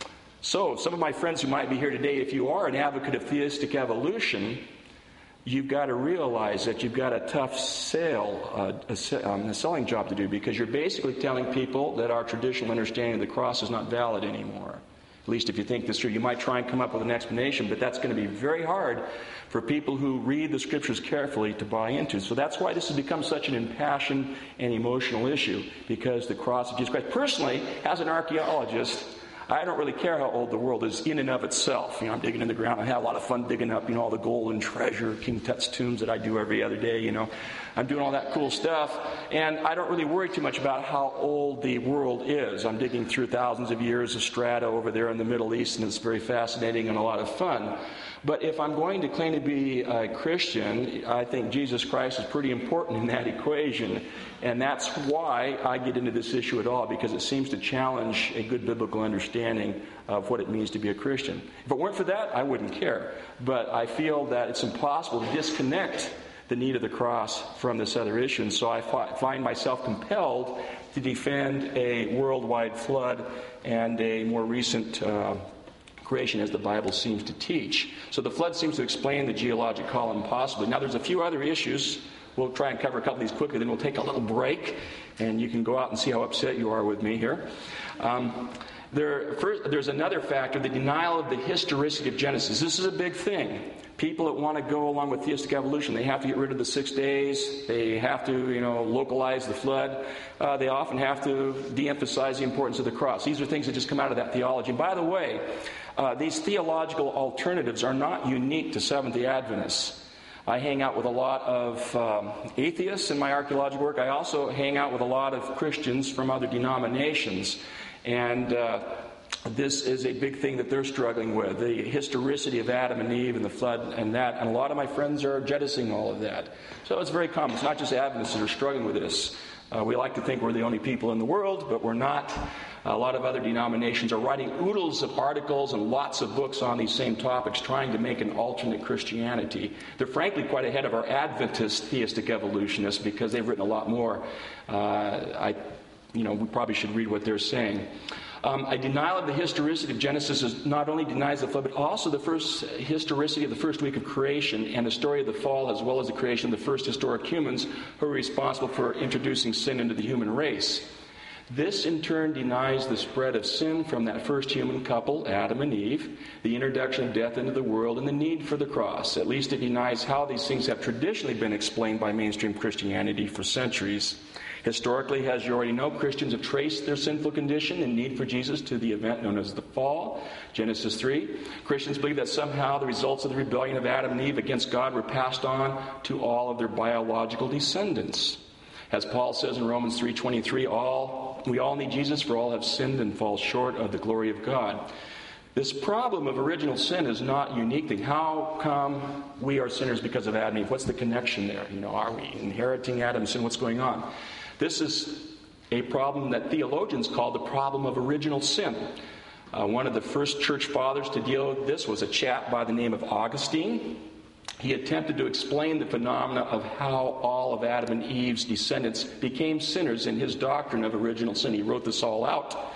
So, some of my friends who might be here today, if you are an advocate of theistic evolution, you've got to realize that you've got a tough sale, uh, a, um, a selling job to do, because you're basically telling people that our traditional understanding of the cross is not valid anymore. At least if you think this through. You might try and come up with an explanation, but that's going to be very hard for people who read the Scriptures carefully to buy into. So that's why this has become such an impassioned and emotional issue, because the cross of Jesus Christ. Personally, as an archaeologist, I don't really care how old the world is in and of itself. You know, I'm digging in the ground. I have a lot of fun digging up, you know, all the gold and treasure, King Tut's tombs that I do every other day, you know. I'm doing all that cool stuff. And I don't really worry too much about how old the world is. I'm digging through thousands of years of strata over there in the Middle East, and it's very fascinating and a lot of fun. But if I'm going to claim to be a Christian, I think Jesus Christ is pretty important in that equation. And that's why I get into this issue at all, because it seems to challenge a good biblical understanding of what it means to be a Christian. If it weren't for that, I wouldn't care. But I feel that it's impossible to disconnect the need of the cross from this other issue. And so I find myself compelled to defend a worldwide flood and a more recent uh, creation as the Bible seems to teach. So the flood seems to explain the geologic column possibly. Now there's a few other issues. We'll try and cover a couple of these quickly, then we'll take a little break, and you can go out and see how upset you are with me here. Um, there, first, there's another factor, the denial of the historicity of Genesis. This is a big thing. People that want to go along with theistic evolution, they have to get rid of the six days. They have to, you know, localize the flood. Uh, they often have to de-emphasize the importance of the cross. These are things that just come out of that theology. By the way, uh, these theological alternatives are not unique to Seventh-day Adventists. I hang out with a lot of um, atheists in my archaeological work. I also hang out with a lot of Christians from other denominations. And uh, this is a big thing that they're struggling with, the historicity of Adam and Eve and the flood and that. And a lot of my friends are jettisoning all of that. So it's very common. It's not just Adventists that are struggling with this. Uh, we like to think we're the only people in the world, but we're not. A lot of other denominations are writing oodles of articles and lots of books on these same topics, trying to make an alternate Christianity. They're frankly quite ahead of our Adventist theistic evolutionists because they've written a lot more. Uh, I, you know, we probably should read what they're saying. Um, a denial of the historicity of Genesis is not only denies the flood, but also the first historicity of the first week of creation and the story of the fall, as well as the creation of the first historic humans who are responsible for introducing sin into the human race. This, in turn, denies the spread of sin from that first human couple, Adam and Eve, the introduction of death into the world, and the need for the cross. At least it denies how these things have traditionally been explained by mainstream Christianity for centuries. Historically, as you already know, Christians have traced their sinful condition and need for Jesus to the event known as the fall, Genesis three. Christians believe that somehow the results of the rebellion of Adam and Eve against God were passed on to all of their biological descendants. As Paul says in Romans three twenty-three, all we all need Jesus, for all have sinned and fall short of the glory of God. This problem of original sin is not a unique thing. How come we are sinners because of Adam and Eve? What's the connection there? You know, are we inheriting Adam's sin? What's going on? This is a problem that theologians call the problem of original sin. Uh, one of the first church fathers to deal with this was a chap by the name of Augustine. He attempted to explain the phenomena of how all of Adam and Eve's descendants became sinners in his doctrine of original sin. He wrote this all out.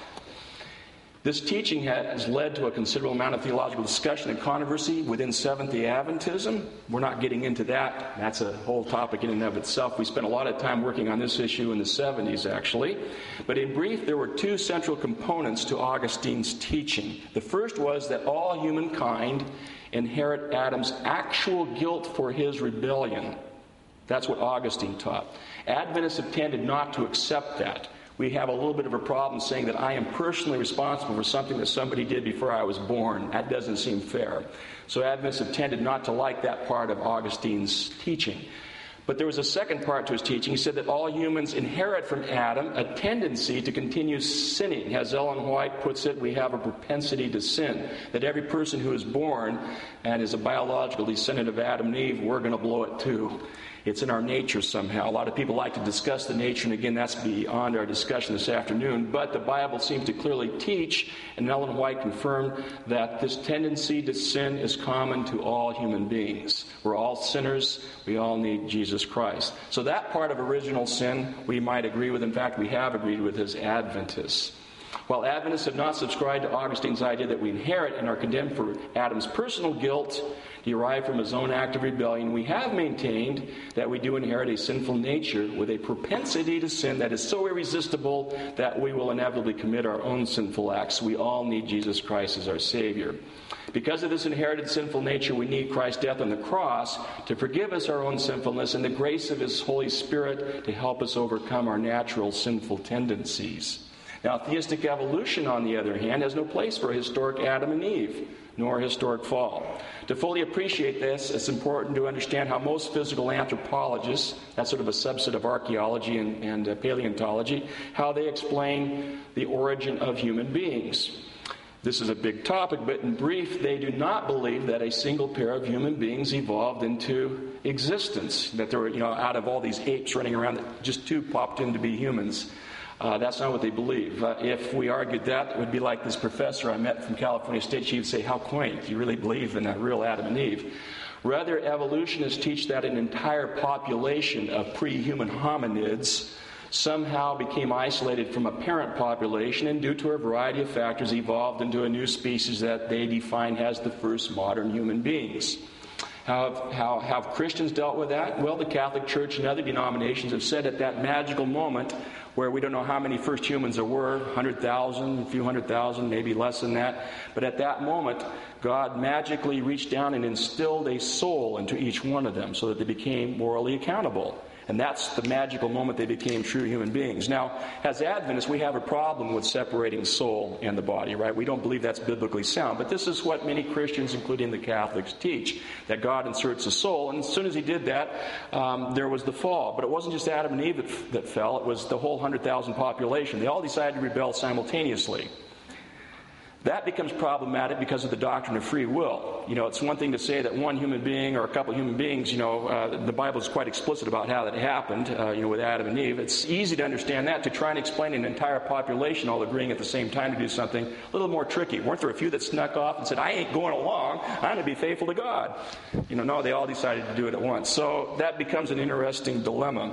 This teaching has led to a considerable amount of theological discussion and controversy within Seventh-day Adventism. We're not getting into that. That's a whole topic in and of itself. We spent a lot of time working on this issue in the seventies, actually. But in brief, there were two central components to Augustine's teaching. The first was that all humankind inherit Adam's actual guilt for his rebellion. That's what Augustine taught. Adventists have tended not to accept that. We have a little bit of a problem saying that I am personally responsible for something that somebody did before I was born. That doesn't seem fair. So Adventists have tended not to like that part of Augustine's teaching. But there was a second part to his teaching. He said that all humans inherit from Adam a tendency to continue sinning. As Ellen White puts it, we have a propensity to sin. That every person who is born and is a biological descendant of Adam and Eve, we're going to blow it too. It's in our nature somehow. A lot of people like to discuss the nature, and again, that's beyond our discussion this afternoon. But the Bible seems to clearly teach, and Ellen White confirmed, that this tendency to sin is common to all human beings. We're all sinners. We all need Jesus Christ. So that part of original sin we might agree with. In fact, we have agreed with as Adventists. While Adventists have not subscribed to Augustine's idea that we inherit and are condemned for Adam's personal guilt derived from his own act of rebellion, we have maintained that we do inherit a sinful nature with a propensity to sin that is so irresistible that we will inevitably commit our own sinful acts. We all need Jesus Christ as our Savior. Because of this inherited sinful nature, we need Christ's death on the cross to forgive us our own sinfulness and the grace of His Holy Spirit to help us overcome our natural sinful tendencies. Now, theistic evolution, on the other hand, has no place for historic Adam and Eve, nor historic fall. To fully appreciate this, it's important to understand how most physical anthropologists, that's sort of a subset of archaeology and, and uh, paleontology, how they explain the origin of human beings. This is a big topic, but in brief, they do not believe that a single pair of human beings evolved into existence, that there were, you know, out of all these apes running around, that just two popped in to be humans. Uh, that's not what they believe. Uh, if we argued that, it would be like this professor I met from California State. She would say, how quaint, you really believe in a real Adam and Eve. Rather, evolutionists teach that an entire population of pre-human hominids somehow became isolated from a parent population and due to a variety of factors evolved into a new species that they define as the first modern human beings. How, how have Christians dealt with that? Well, the Catholic Church and other denominations have said at that magical moment where we don't know how many first humans there were, one hundred thousand, a few hundred thousand, maybe less than that. But at that moment, God magically reached down and instilled a soul into each one of them so that they became morally accountable. And that's the magical moment they became true human beings. Now, as Adventists, we have a problem with separating soul and the body, right? We don't believe that's biblically sound. But this is what many Christians, including the Catholics, teach, that God inserts a soul. And as soon as he did that, um, there was the fall. But it wasn't just Adam and Eve that, that fell. It was the whole one hundred thousand population. They all decided to rebel simultaneously. That becomes problematic because of the doctrine of free will. You know, it's one thing to say that one human being or a couple human beings, you know, uh, the Bible is quite explicit about how that happened, uh, you know, with Adam and Eve. It's easy to understand that. To try and explain an entire population all agreeing at the same time to do something, a little more tricky. Weren't there a few that snuck off and said, I ain't going along, I'm going to be faithful to God? You know, no, they all decided to do it at once. So that becomes an interesting dilemma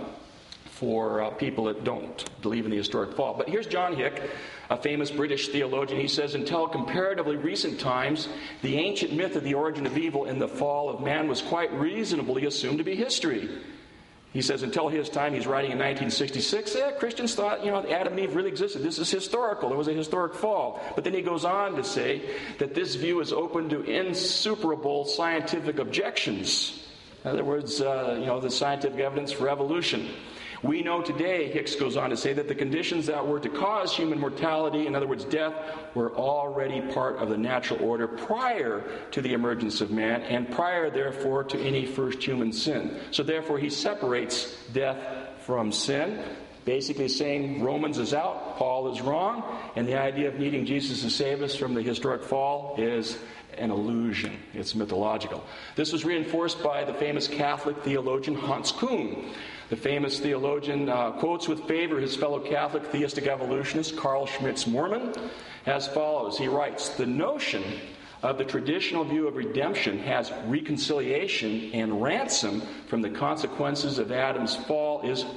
for uh, people that don't believe in the historic fall. But here's John Hick, a famous British theologian. He says, until comparatively recent times, the ancient myth of the origin of evil and the fall of man was quite reasonably assumed to be history. He says, until his time, he's writing in nineteen sixty-six, yeah, Christians thought, you know, Adam and Eve really existed. This is historical. There was a historic fall. But then he goes on to say that this view is open to insuperable scientific objections. In other words, uh, you know, the scientific evidence for evolution. We know today, Hicks goes on to say, that the conditions that were to cause human mortality, in other words, death, were already part of the natural order prior to the emergence of man, and prior, therefore, to any first human sin. So, therefore, he separates death from sin, basically saying Romans is out, Paul is wrong, and the idea of needing Jesus to save us from the historic fall is an illusion. It's mythological. This was reinforced by the famous Catholic theologian Hans Kuhn. The famous theologian uh, quotes with favor his fellow Catholic theistic evolutionist Carl Schmitz-Mormon as follows. He writes, the notion of the traditional view of redemption has reconciliation and ransom from the consequences of Adam's fall is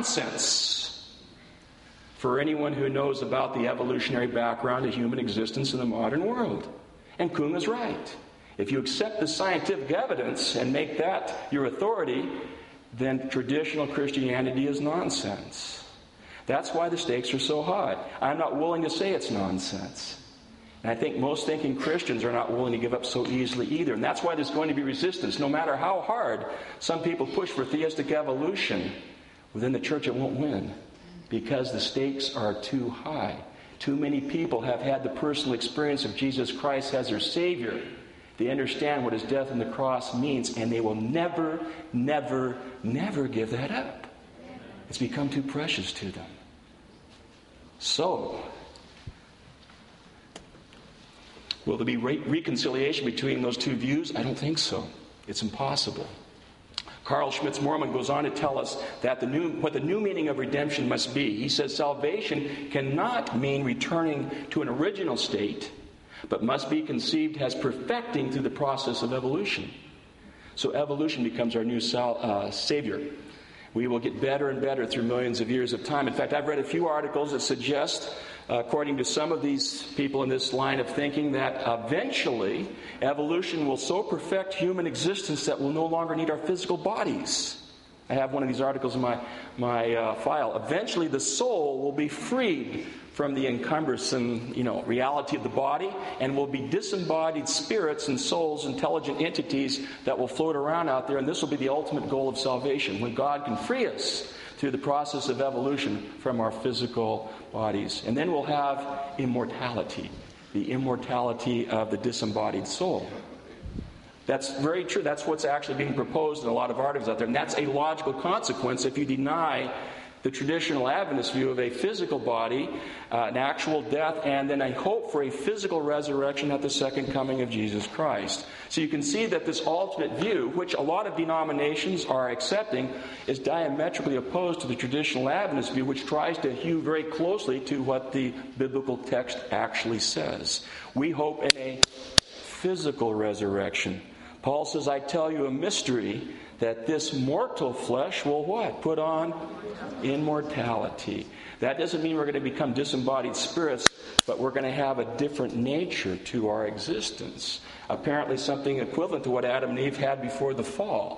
nonsense for anyone who knows about the evolutionary background of human existence in the modern world. And Kuhn is right. If you accept the scientific evidence and make that your authority, then traditional Christianity is nonsense. That's why the stakes are so high. I'm not willing to say it's nonsense. And I think most thinking Christians are not willing to give up so easily either. And that's why there's going to be resistance. No matter how hard some people push for theistic evolution, within the church it won't win. Because the stakes are too high. Too many people have had the personal experience of Jesus Christ as their Savior. They understand what his death on the cross means, and they will never, never, never give that up. It's become too precious to them. So, will there be re- reconciliation between those two views? I don't think so. It's impossible. Carl Schmitz-Mormon goes on to tell us that the new, what the new meaning of redemption must be. He says salvation cannot mean returning to an original state, but must be conceived as perfecting through the process of evolution. So evolution becomes our new sal- uh, savior. We will get better and better through millions of years of time. In fact, I've read a few articles that suggest, uh, according to some of these people in this line of thinking, that eventually evolution will so perfect human existence that we'll no longer need our physical bodies. I have one of these articles in my, my uh, file. Eventually the soul will be freed from the encumbersome, you know, reality of the body, and will be disembodied spirits and souls, intelligent entities that will float around out there, and this will be the ultimate goal of salvation, when God can free us through the process of evolution from our physical bodies. And then we'll have immortality, the immortality of the disembodied soul. That's very true. That's what's actually being proposed in a lot of articles out there, and that's a logical consequence if you deny the traditional Adventist view of a physical body, uh, an actual death, and then a hope for a physical resurrection at the second coming of Jesus Christ. So you can see that this ultimate view, which a lot of denominations are accepting, is diametrically opposed to the traditional Adventist view, which tries to hew very closely to what the biblical text actually says. We hope in a physical resurrection. Paul says, I tell you a mystery, that this mortal flesh will what? Put on immortality. That doesn't mean we're going to become disembodied spirits, but we're going to have a different nature to our existence. Apparently something equivalent to what Adam and Eve had before the fall.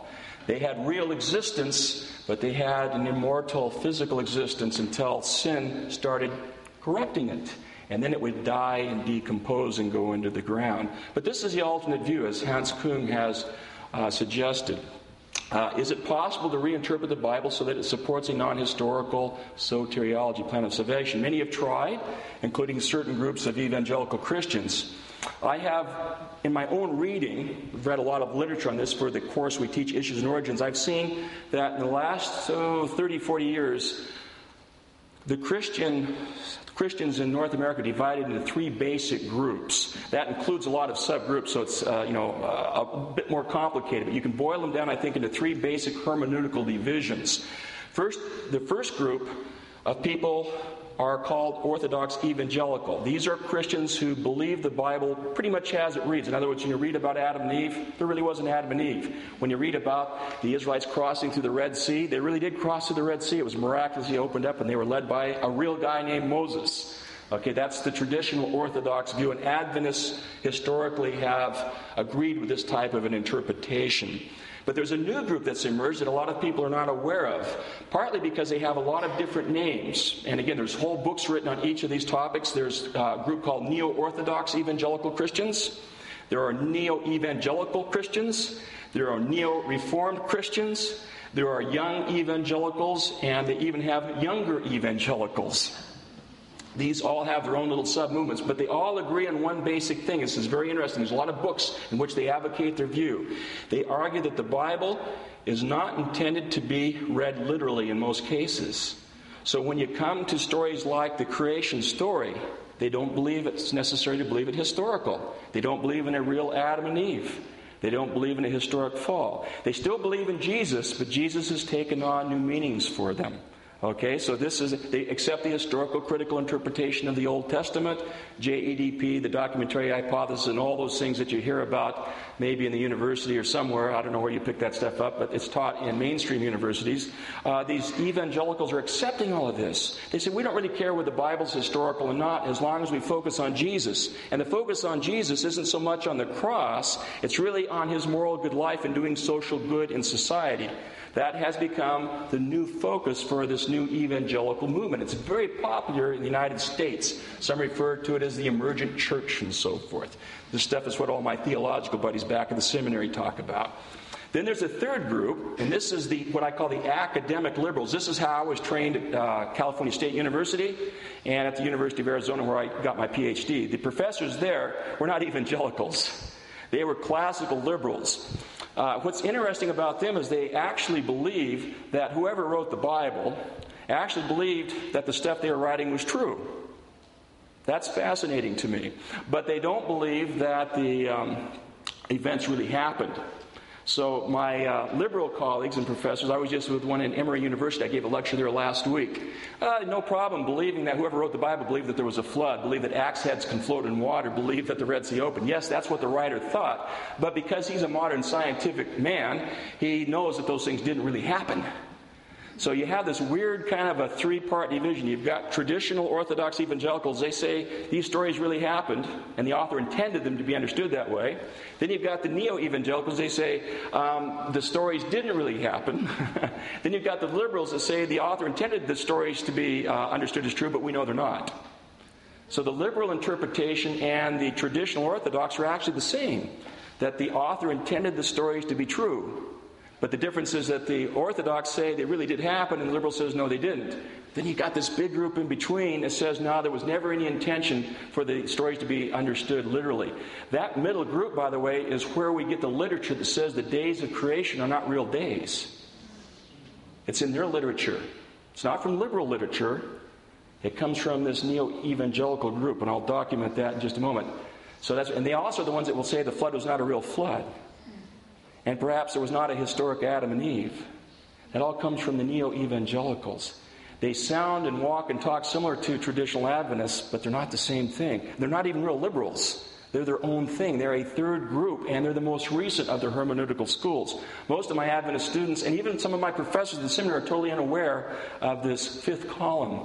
They had real existence, but they had an immortal physical existence until sin started corrupting it. And then it would die and decompose and go into the ground. But this is the alternate view, as Hans Kung has uh, suggested. Uh, is it possible to reinterpret the Bible so that it supports a non-historical soteriology plan of salvation? Many have tried, including certain groups of evangelical Christians. I have, in my own reading, read a lot of literature on this for the course we teach, Issues and Origins. I've seen that in the last oh, thirty, forty years, the Christian Christians in North America are divided into three basic groups. That includes a lot of subgroups, so it's uh, you know uh, a bit more complicated. But you can boil them down, I think, into three basic hermeneutical divisions. First, the first group of people are called Orthodox Evangelical. These are Christians who believe the Bible pretty much as it reads. In other words, when you read about Adam and Eve, there really wasn't Adam and Eve. When you read about the Israelites crossing through the Red Sea, they really did cross through the Red Sea. It was miraculously opened up, and they were led by a real guy named Moses. Okay, that's the traditional Orthodox view, and Adventists historically have agreed with this type of an interpretation. But there's a new group that's emerged that a lot of people are not aware of, partly because they have a lot of different names. And again, there's whole books written on each of these topics. There's a group called Neo-Orthodox Evangelical Christians. There are Neo-Evangelical Christians. There are Neo-Reformed Christians. There are Young Evangelicals, and they even have Younger Evangelicals. These all have their own little sub-movements, but they all agree on one basic thing. This is very interesting. There's a lot of books in which they advocate their view. They argue that the Bible is not intended to be read literally in most cases. So when you come to stories like the creation story, they don't believe it's necessary to believe it historical. They don't believe in a real Adam and Eve. They don't believe in a historic fall. They still believe in Jesus, but Jesus has taken on new meanings for them. Okay, so this is, they accept the historical critical interpretation of the Old Testament, J E D P, the documentary hypothesis, and all those things that you hear about maybe in the university or somewhere. I don't know where you pick that stuff up, but it's taught in mainstream universities. Uh, these evangelicals are accepting all of this. They say, we don't really care whether the Bible's historical or not, as long as we focus on Jesus. And the focus on Jesus isn't so much on the cross, it's really on his moral good life and doing social good in society. That has become the new focus for this new evangelical movement. It's very popular in the United States. Some refer to it as the emergent church and so forth. This stuff is what all my theological buddies back at the seminary talk about. Then there's a third group, and this is the what I call the academic liberals. This is how I was trained at uh, California State University and at the University of Arizona, where I got my P H D. The professors there were not evangelicals. They were classical liberals. Uh, what's interesting about them is they actually believe that whoever wrote the Bible actually believed that the stuff they were writing was true. That's fascinating to me. But they don't believe that the um, events really happened. So my uh, liberal colleagues and professors, I was just with one in Emory University. I gave a lecture there last week. Uh, no problem believing that whoever wrote the Bible believed that there was a flood, believed that axe heads can float in water, believed that the Red Sea opened. Yes, that's what the writer thought. But because he's a modern scientific man, he knows that those things didn't really happen. So you have this weird kind of a three-part division. You've got traditional Orthodox evangelicals. They say these stories really happened, and the author intended them to be understood that way. Then you've got the neo-evangelicals. They say um, the stories didn't really happen. Then you've got the liberals that say the author intended the stories to be uh, understood as true, but we know they're not. So the liberal interpretation and the traditional Orthodox are actually the same, that the author intended the stories to be true. But the difference is that the Orthodox say they really did happen, and the liberal says no, they didn't. Then you got this big group in between that says no, there was never any intention for the stories to be understood literally. That middle group, by the way, is where we get the literature that says the days of creation are not real days. It's in their literature. It's not from liberal literature. It comes from this neo-evangelical group, and I'll document that in just a moment. So that's, and they also are the ones that will say the flood was not a real flood. And perhaps there was not a historic Adam and Eve. That all comes from the neo-evangelicals. They sound and walk and talk similar to traditional Adventists, but they're not the same thing. They're not even real liberals. They're their own thing. They're a third group, and they're the most recent of their hermeneutical schools. Most of my Adventist students, and even some of my professors in the seminary, are totally unaware of this fifth column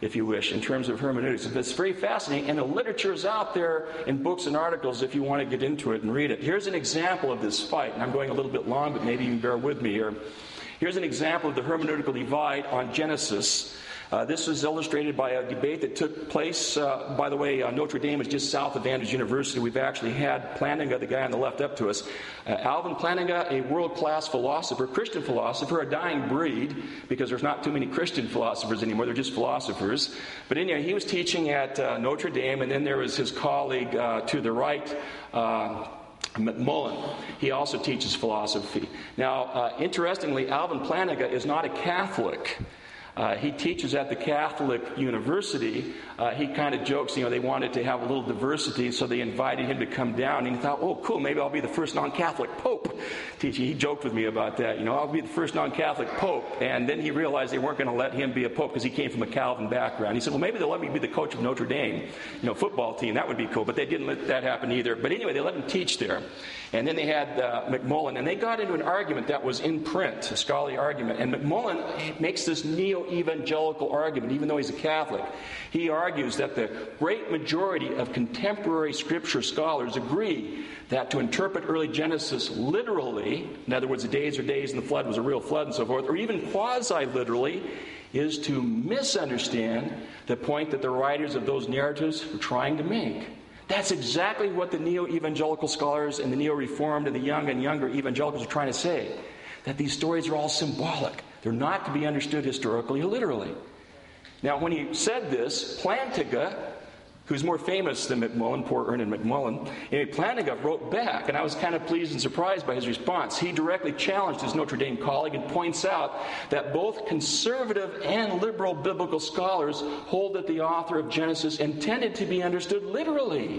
if you wish, in terms of hermeneutics. It's very fascinating, and the literature is out there in books and articles if you want to get into it and read it. Here's an example of this fight, and I'm going a little bit long, but maybe you can bear with me here. Here's an example of the hermeneutical divide on Genesis. Uh, this is illustrated by a debate that took place, uh, by the way, uh, Notre Dame is just south of Andrews University. We've actually had Plantinga, the guy on the left, up to us. Uh, Alvin Plantinga, a world-class philosopher, Christian philosopher, a dying breed, because there's not too many Christian philosophers anymore, they're just philosophers. But anyway, he was teaching at uh, Notre Dame, and then there was his colleague uh, to the right, uh, McMullen. He also teaches philosophy. Now, uh, interestingly, Alvin Plantinga is not a Catholic. Uh, he teaches at the Catholic University. Uh, he kind of jokes, you know, they wanted to have a little diversity, so they invited him to come down. And he thought, oh, cool, maybe I'll be the first non-Catholic pope teaching. He joked with me about that. You know, I'll be the first non-Catholic pope. And then he realized they weren't going to let him be a pope because he came from a Calvin background. He said, well, maybe they'll let me be the coach of Notre Dame, you know, football team. That would be cool. But they didn't let that happen either. But anyway, they let him teach there. And then they had uh, McMullen, and they got into an argument that was in print, a scholarly argument. And McMullen makes this neo-evangelical argument, even though he's a Catholic. He argues that the great majority of contemporary scripture scholars agree that to interpret early Genesis literally, in other words, the days are days and the flood was a real flood and so forth, or even quasi-literally, is to misunderstand the point that the writers of those narratives were trying to make. That's exactly what the neo-evangelical scholars and the neo-reformed and the young and younger evangelicals are trying to say. That these stories are all symbolic. They're not to be understood historically or literally. Now, when he said this, Plantinga, who's more famous than McMullen, poor Ernest McMullen, anyway, Plantinga wrote back, and I was kind of pleased and surprised by his response. He directly challenged his Notre Dame colleague and points out that both conservative and liberal biblical scholars hold that the author of Genesis intended to be understood literally.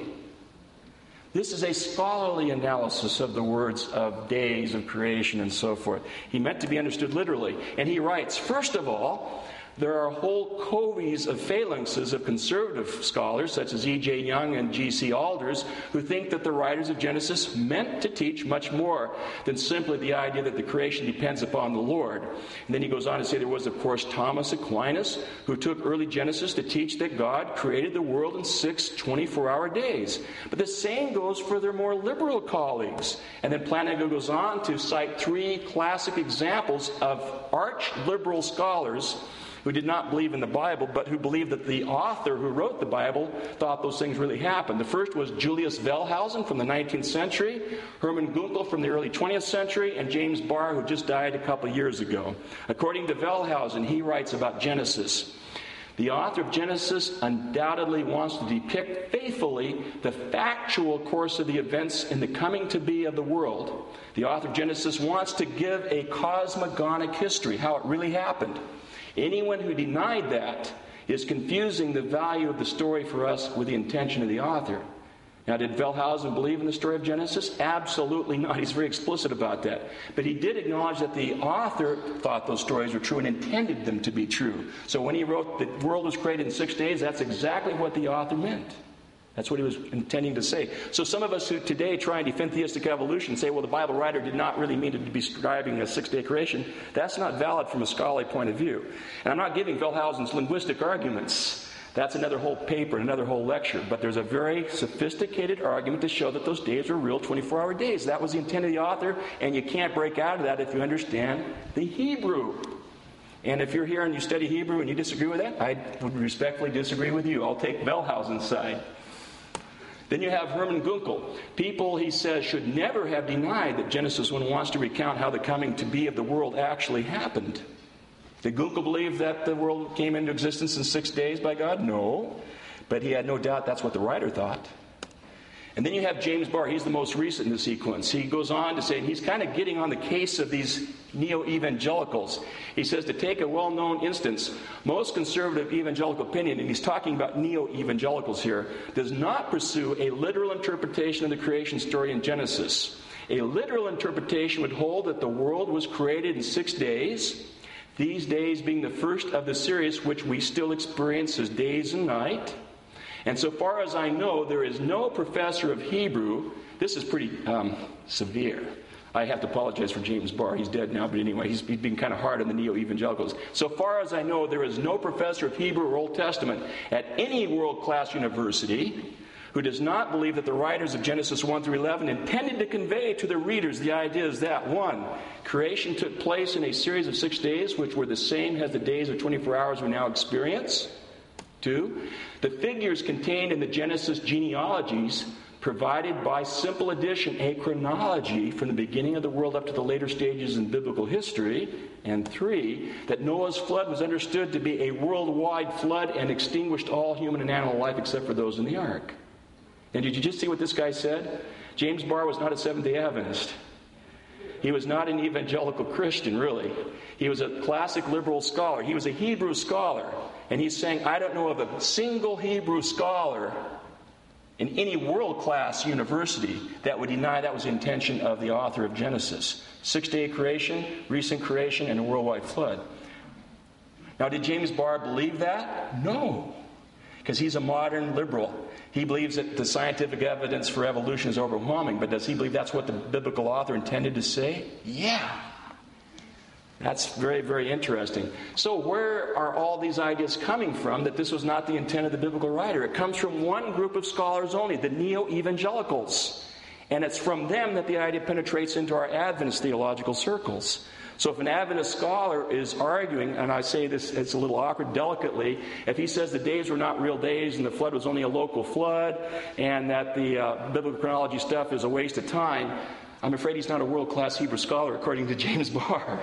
This is a scholarly analysis of the words of days of creation and so forth. He meant to be understood literally. And he writes, first of all, there are whole coveys of phalanxes of conservative scholars, such as E J Young and G C Alders, who think that the writers of Genesis meant to teach much more than simply the idea that the creation depends upon the Lord. And then he goes on to say there was, of course, Thomas Aquinas, who took early Genesis to teach that God created the world in six twenty-four-hour days. But the same goes for their more liberal colleagues. And then Plantinga goes on to cite three classic examples of arch-liberal scholars who did not believe in the Bible, but who believed that the author who wrote the Bible thought those things really happened. The first was Julius Wellhausen from the nineteenth century, Hermann Gunkel from the early twentieth century, and James Barr, who just died a couple of years ago. According to Wellhausen, he writes about Genesis. The author of Genesis undoubtedly wants to depict faithfully the factual course of the events in the coming to be of the world. The author of Genesis wants to give a cosmogonic history, how it really happened. Anyone who denied that is confusing the value of the story for us with the intention of the author. Now, did Wellhausen believe in the story of Genesis? Absolutely not. He's very explicit about that. But he did acknowledge that the author thought those stories were true and intended them to be true. So when he wrote the world was created in six days, that's exactly what the author meant. That's what he was intending to say. So some of us who today try and defend theistic evolution say, well, the Bible writer did not really mean to be describing a six-day creation. That's not valid from a scholarly point of view. And I'm not giving Wellhausen's linguistic arguments. That's another whole paper, another whole lecture. But there's a very sophisticated argument to show that those days are real twenty-four-hour days. That was the intent of the author, and you can't break out of that if you understand the Hebrew. And if you're here and you study Hebrew and you disagree with that, I would respectfully disagree with you. I'll take Wellhausen's side. Then you have Hermann Gunkel. People, he says, should never have denied that Genesis one wants to recount how the coming to be of the world actually happened. Did Gunkel believe that the world came into existence in six days by God? No. But he had no doubt that's what the writer thought. And then you have James Barr. He's the most recent in the sequence. He goes on to say, and he's kind of getting on the case of these neo-evangelicals. He says, to take a well-known instance, most conservative evangelical opinion, and he's talking about neo-evangelicals here, does not pursue a literal interpretation of the creation story in Genesis. A literal interpretation would hold that the world was created in six days, these days being the first of the series which we still experience as days and night. And so far as I know, there is no professor of Hebrew, this is pretty um, severe, I have to apologize for James Barr. He's dead now, but anyway, he's been kind of hard on the neo-evangelicals. So far as I know, there is no professor of Hebrew or Old Testament at any world-class university who does not believe that the writers of Genesis one through eleven intended to convey to their readers the ideas that, one, creation took place in a series of six days, which were the same as the days of twenty-four hours we now experience. Two, the figures contained in the Genesis genealogies provided by simple addition a chronology from the beginning of the world up to the later stages in biblical history. And three, that Noah's flood was understood to be a worldwide flood and extinguished all human and animal life except for those in the ark. And did you just see what this guy said? James Barr was not a Seventh-day Adventist. He was not an evangelical Christian, really. He was a classic liberal scholar. He was a Hebrew scholar. And he's saying, I don't know of a single Hebrew scholar in any world-class university that would deny that was the intention of the author of Genesis. Six-day creation, recent creation, and a worldwide flood. Now, did James Barr believe that? No, because he's a modern liberal. He believes that the scientific evidence for evolution is overwhelming, but does he believe that's what the biblical author intended to say? Yeah. That's very, very interesting. So where are all these ideas coming from that this was not the intent of the biblical writer? It comes from one group of scholars only, the neo-evangelicals. And it's from them that the idea penetrates into our Adventist theological circles. So if an Adventist scholar is arguing, and I say this, it's a little awkward delicately, if he says the days were not real days and the flood was only a local flood and that the uh, biblical chronology stuff is a waste of time, I'm afraid he's not a world-class Hebrew scholar according to James Barr.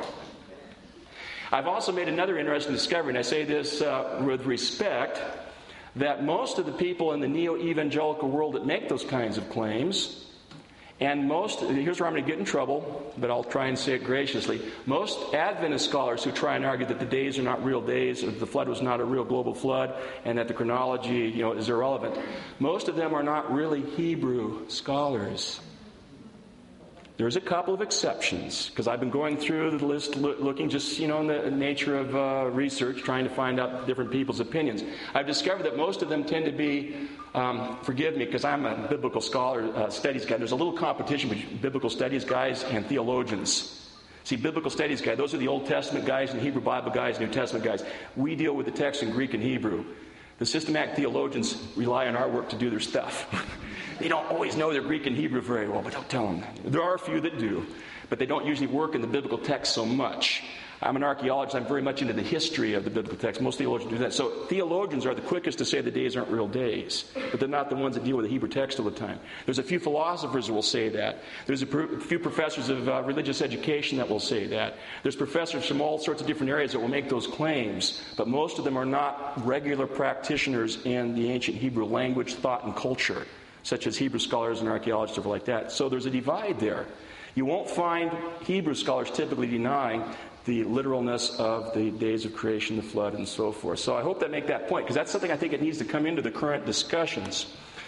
I've also made another interesting discovery, and I say this uh, with respect, that most of the people in the neo-evangelical world that make those kinds of claims, and most, here's where I'm going to get in trouble, but I'll try and say it graciously, most Adventist scholars who try and argue that the days are not real days, or the flood was not a real global flood, and that the chronology, you know, is irrelevant, most of them are not really Hebrew scholars. There's a couple of exceptions, because I've been going through the list lo- looking just, you know, in the nature of uh, research, trying to find out different people's opinions. I've discovered that most of them tend to be, um, forgive me, because I'm a biblical scholar, uh, studies guy. There's a little competition between biblical studies guys and theologians. See, biblical studies guys, those are the Old Testament guys and Hebrew Bible guys, New Testament guys. We deal with the text in Greek and Hebrew. The systematic theologians rely on our work to do their stuff. They don't always know their Greek and Hebrew very well, but don't tell them that. There are a few that do, but they don't usually work in the biblical text so much. I'm an archaeologist. I'm very much into the history of the biblical text. Most theologians do that. So theologians are the quickest to say the days aren't real days, but they're not the ones that deal with the Hebrew text all the time. There's a few philosophers that will say that. There's a pr- few professors of uh, religious education that will say that. There's professors from all sorts of different areas that will make those claims, but most of them are not regular practitioners in the ancient Hebrew language, thought, and culture, such as Hebrew scholars and archaeologists, stuff like that. So there's a divide there. You won't find Hebrew scholars typically denying the literalness of the days of creation, the flood, and so forth. So I hope that make that point, because that's something I think it needs to come into the current discussions.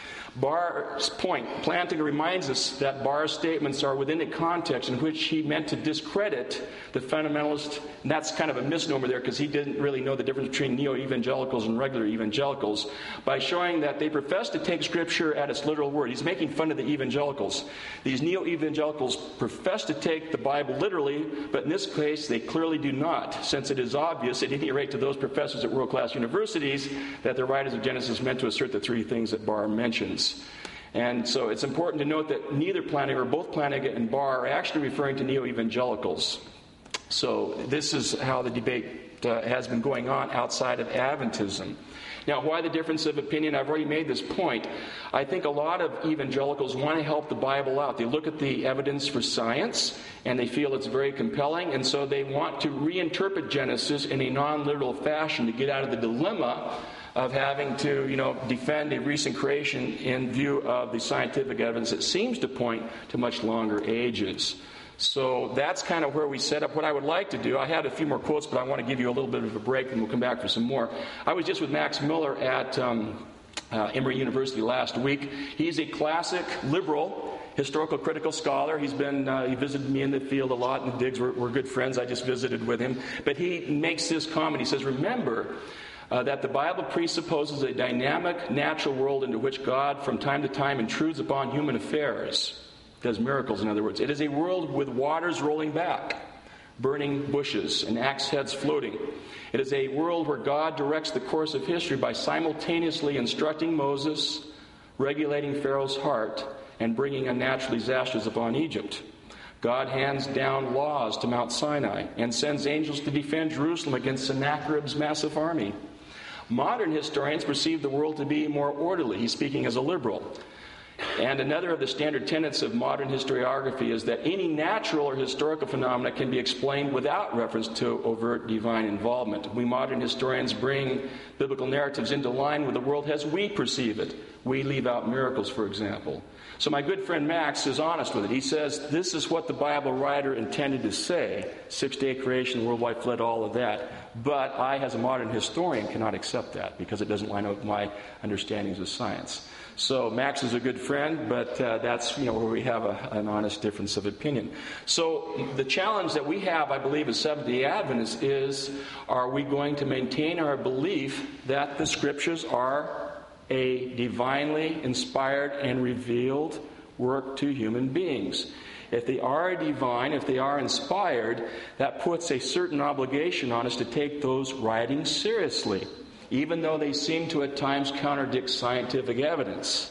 Barr's point, Plantinga reminds us that Barr's statements are within a context in which he meant to discredit the fundamentalist, and that's kind of a misnomer there because he didn't really know the difference between neo-evangelicals and regular evangelicals, by showing that they profess to take Scripture at its literal word. He's making fun of the evangelicals. These neo-evangelicals profess to take the Bible literally, but in this case they clearly do not, since it is obvious, at any rate to those professors at world-class universities, that the writers of Genesis meant to assert the three things that Barr mentions. And so it's important to note that neither Plantinga or both Plantinga and Barr are actually referring to neo-evangelicals. So this is how the debate uh, has been going on outside of Adventism. Now, why the difference of opinion? I've already made this point. I think a lot of evangelicals want to help the Bible out. They look at the evidence for science, and they feel it's very compelling, and so they want to reinterpret Genesis in a non-literal fashion to get out of the dilemma of having to, you know, defend a recent creation in view of the scientific evidence that seems to point to much longer ages. So that's kind of where we set up. What I would like to do, I had a few more quotes, but I want to give you a little bit of a break, and we'll come back for some more. I was just with Max Miller at um, uh, Emory University last week. He's a classic liberal historical critical scholar. He's been, uh, he visited me in the field a lot, and Diggs, we're, we're good friends. I just visited with him. But he makes this comment. He says, remember, Uh, that the Bible presupposes a dynamic, natural world into which God from time to time intrudes upon human affairs. does miracles, in other words. It is a world with waters rolling back, burning bushes, and axe heads floating. It is a world where God directs the course of history by simultaneously instructing Moses, regulating Pharaoh's heart, and bringing unnatural disasters upon Egypt. God hands down laws to Mount Sinai and sends angels to defend Jerusalem against Sennacherib's massive army. Modern historians perceive the world to be more orderly. He's speaking as a liberal. And another of the standard tenets of modern historiography is that any natural or historical phenomena can be explained without reference to overt divine involvement. We modern historians bring biblical narratives into line with the world as we perceive it. We leave out miracles, for example. So my good friend Max is honest with it. He says, this is what the Bible writer intended to say. Six-day creation, worldwide flood, all of that. But I, as a modern historian, cannot accept that because it doesn't line up with my understandings of science. So Max is a good friend, but uh, that's, you know, where we have a, an honest difference of opinion. So the challenge that we have, I believe, as Seventh-day Adventists is, are we going to maintain our belief that the Scriptures are a divinely inspired and revealed work to human beings? If they are divine, if they are inspired, that puts a certain obligation on us to take those writings seriously, even though they seem to at times contradict scientific evidence.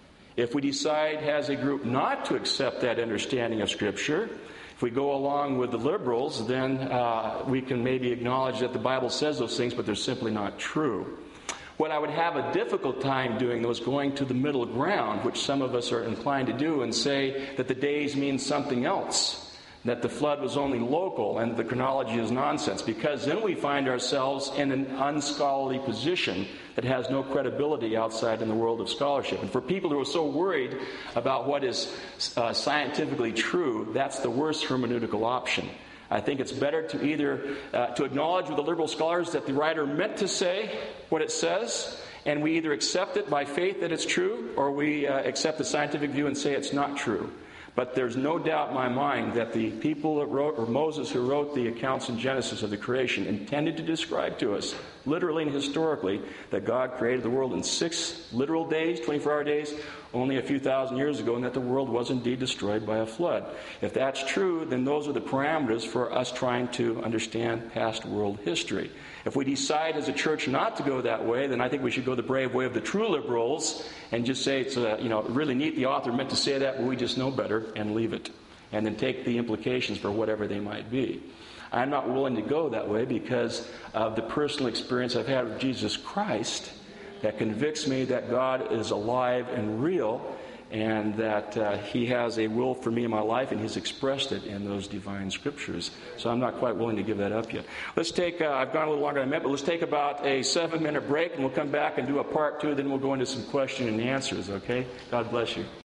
If we decide as a group not to accept that understanding of Scripture, if we go along with the liberals, then uh, we can maybe acknowledge that the Bible says those things, but they're simply not true. What I would have a difficult time doing, though, is going to the middle ground, which some of us are inclined to do, and say that the days mean something else, that the flood was only local and the chronology is nonsense, because then we find ourselves in an unscholarly position that has no credibility outside in the world of scholarship. And for people who are so worried about what is uh, scientifically true, that's the worst hermeneutical option. I think it's better to either uh, to acknowledge with the liberal scholars that the writer meant to say what it says, and we either accept it by faith that it's true, or we uh, accept the scientific view and say it's not true. But there's no doubt in my mind that the people that wrote, or Moses who wrote the accounts in Genesis of the creation, intended to describe to us, literally and historically, that God created the world in six literal days, twenty-four hour days, only a few thousand years ago, and that the world was indeed destroyed by a flood. If that's true, then those are the parameters for us trying to understand past world history. If we decide as a church not to go that way, then I think we should go the brave way of the true liberals and just say it's uh, you know really neat the author meant to say that, but we just know better, and leave it, and then take the implications for whatever they might be. I'm not willing to go that way because of the personal experience I've had with Jesus Christ that convicts me that God is alive and real, and that uh, He has a will for me in my life, and He's expressed it in those divine Scriptures. So I'm not quite willing to give that up yet. Let's take, uh, I've gone a little longer than I meant, but let's take about a seven-minute break, and we'll come back and do a part two, then we'll go into some question and answers, okay? God bless you.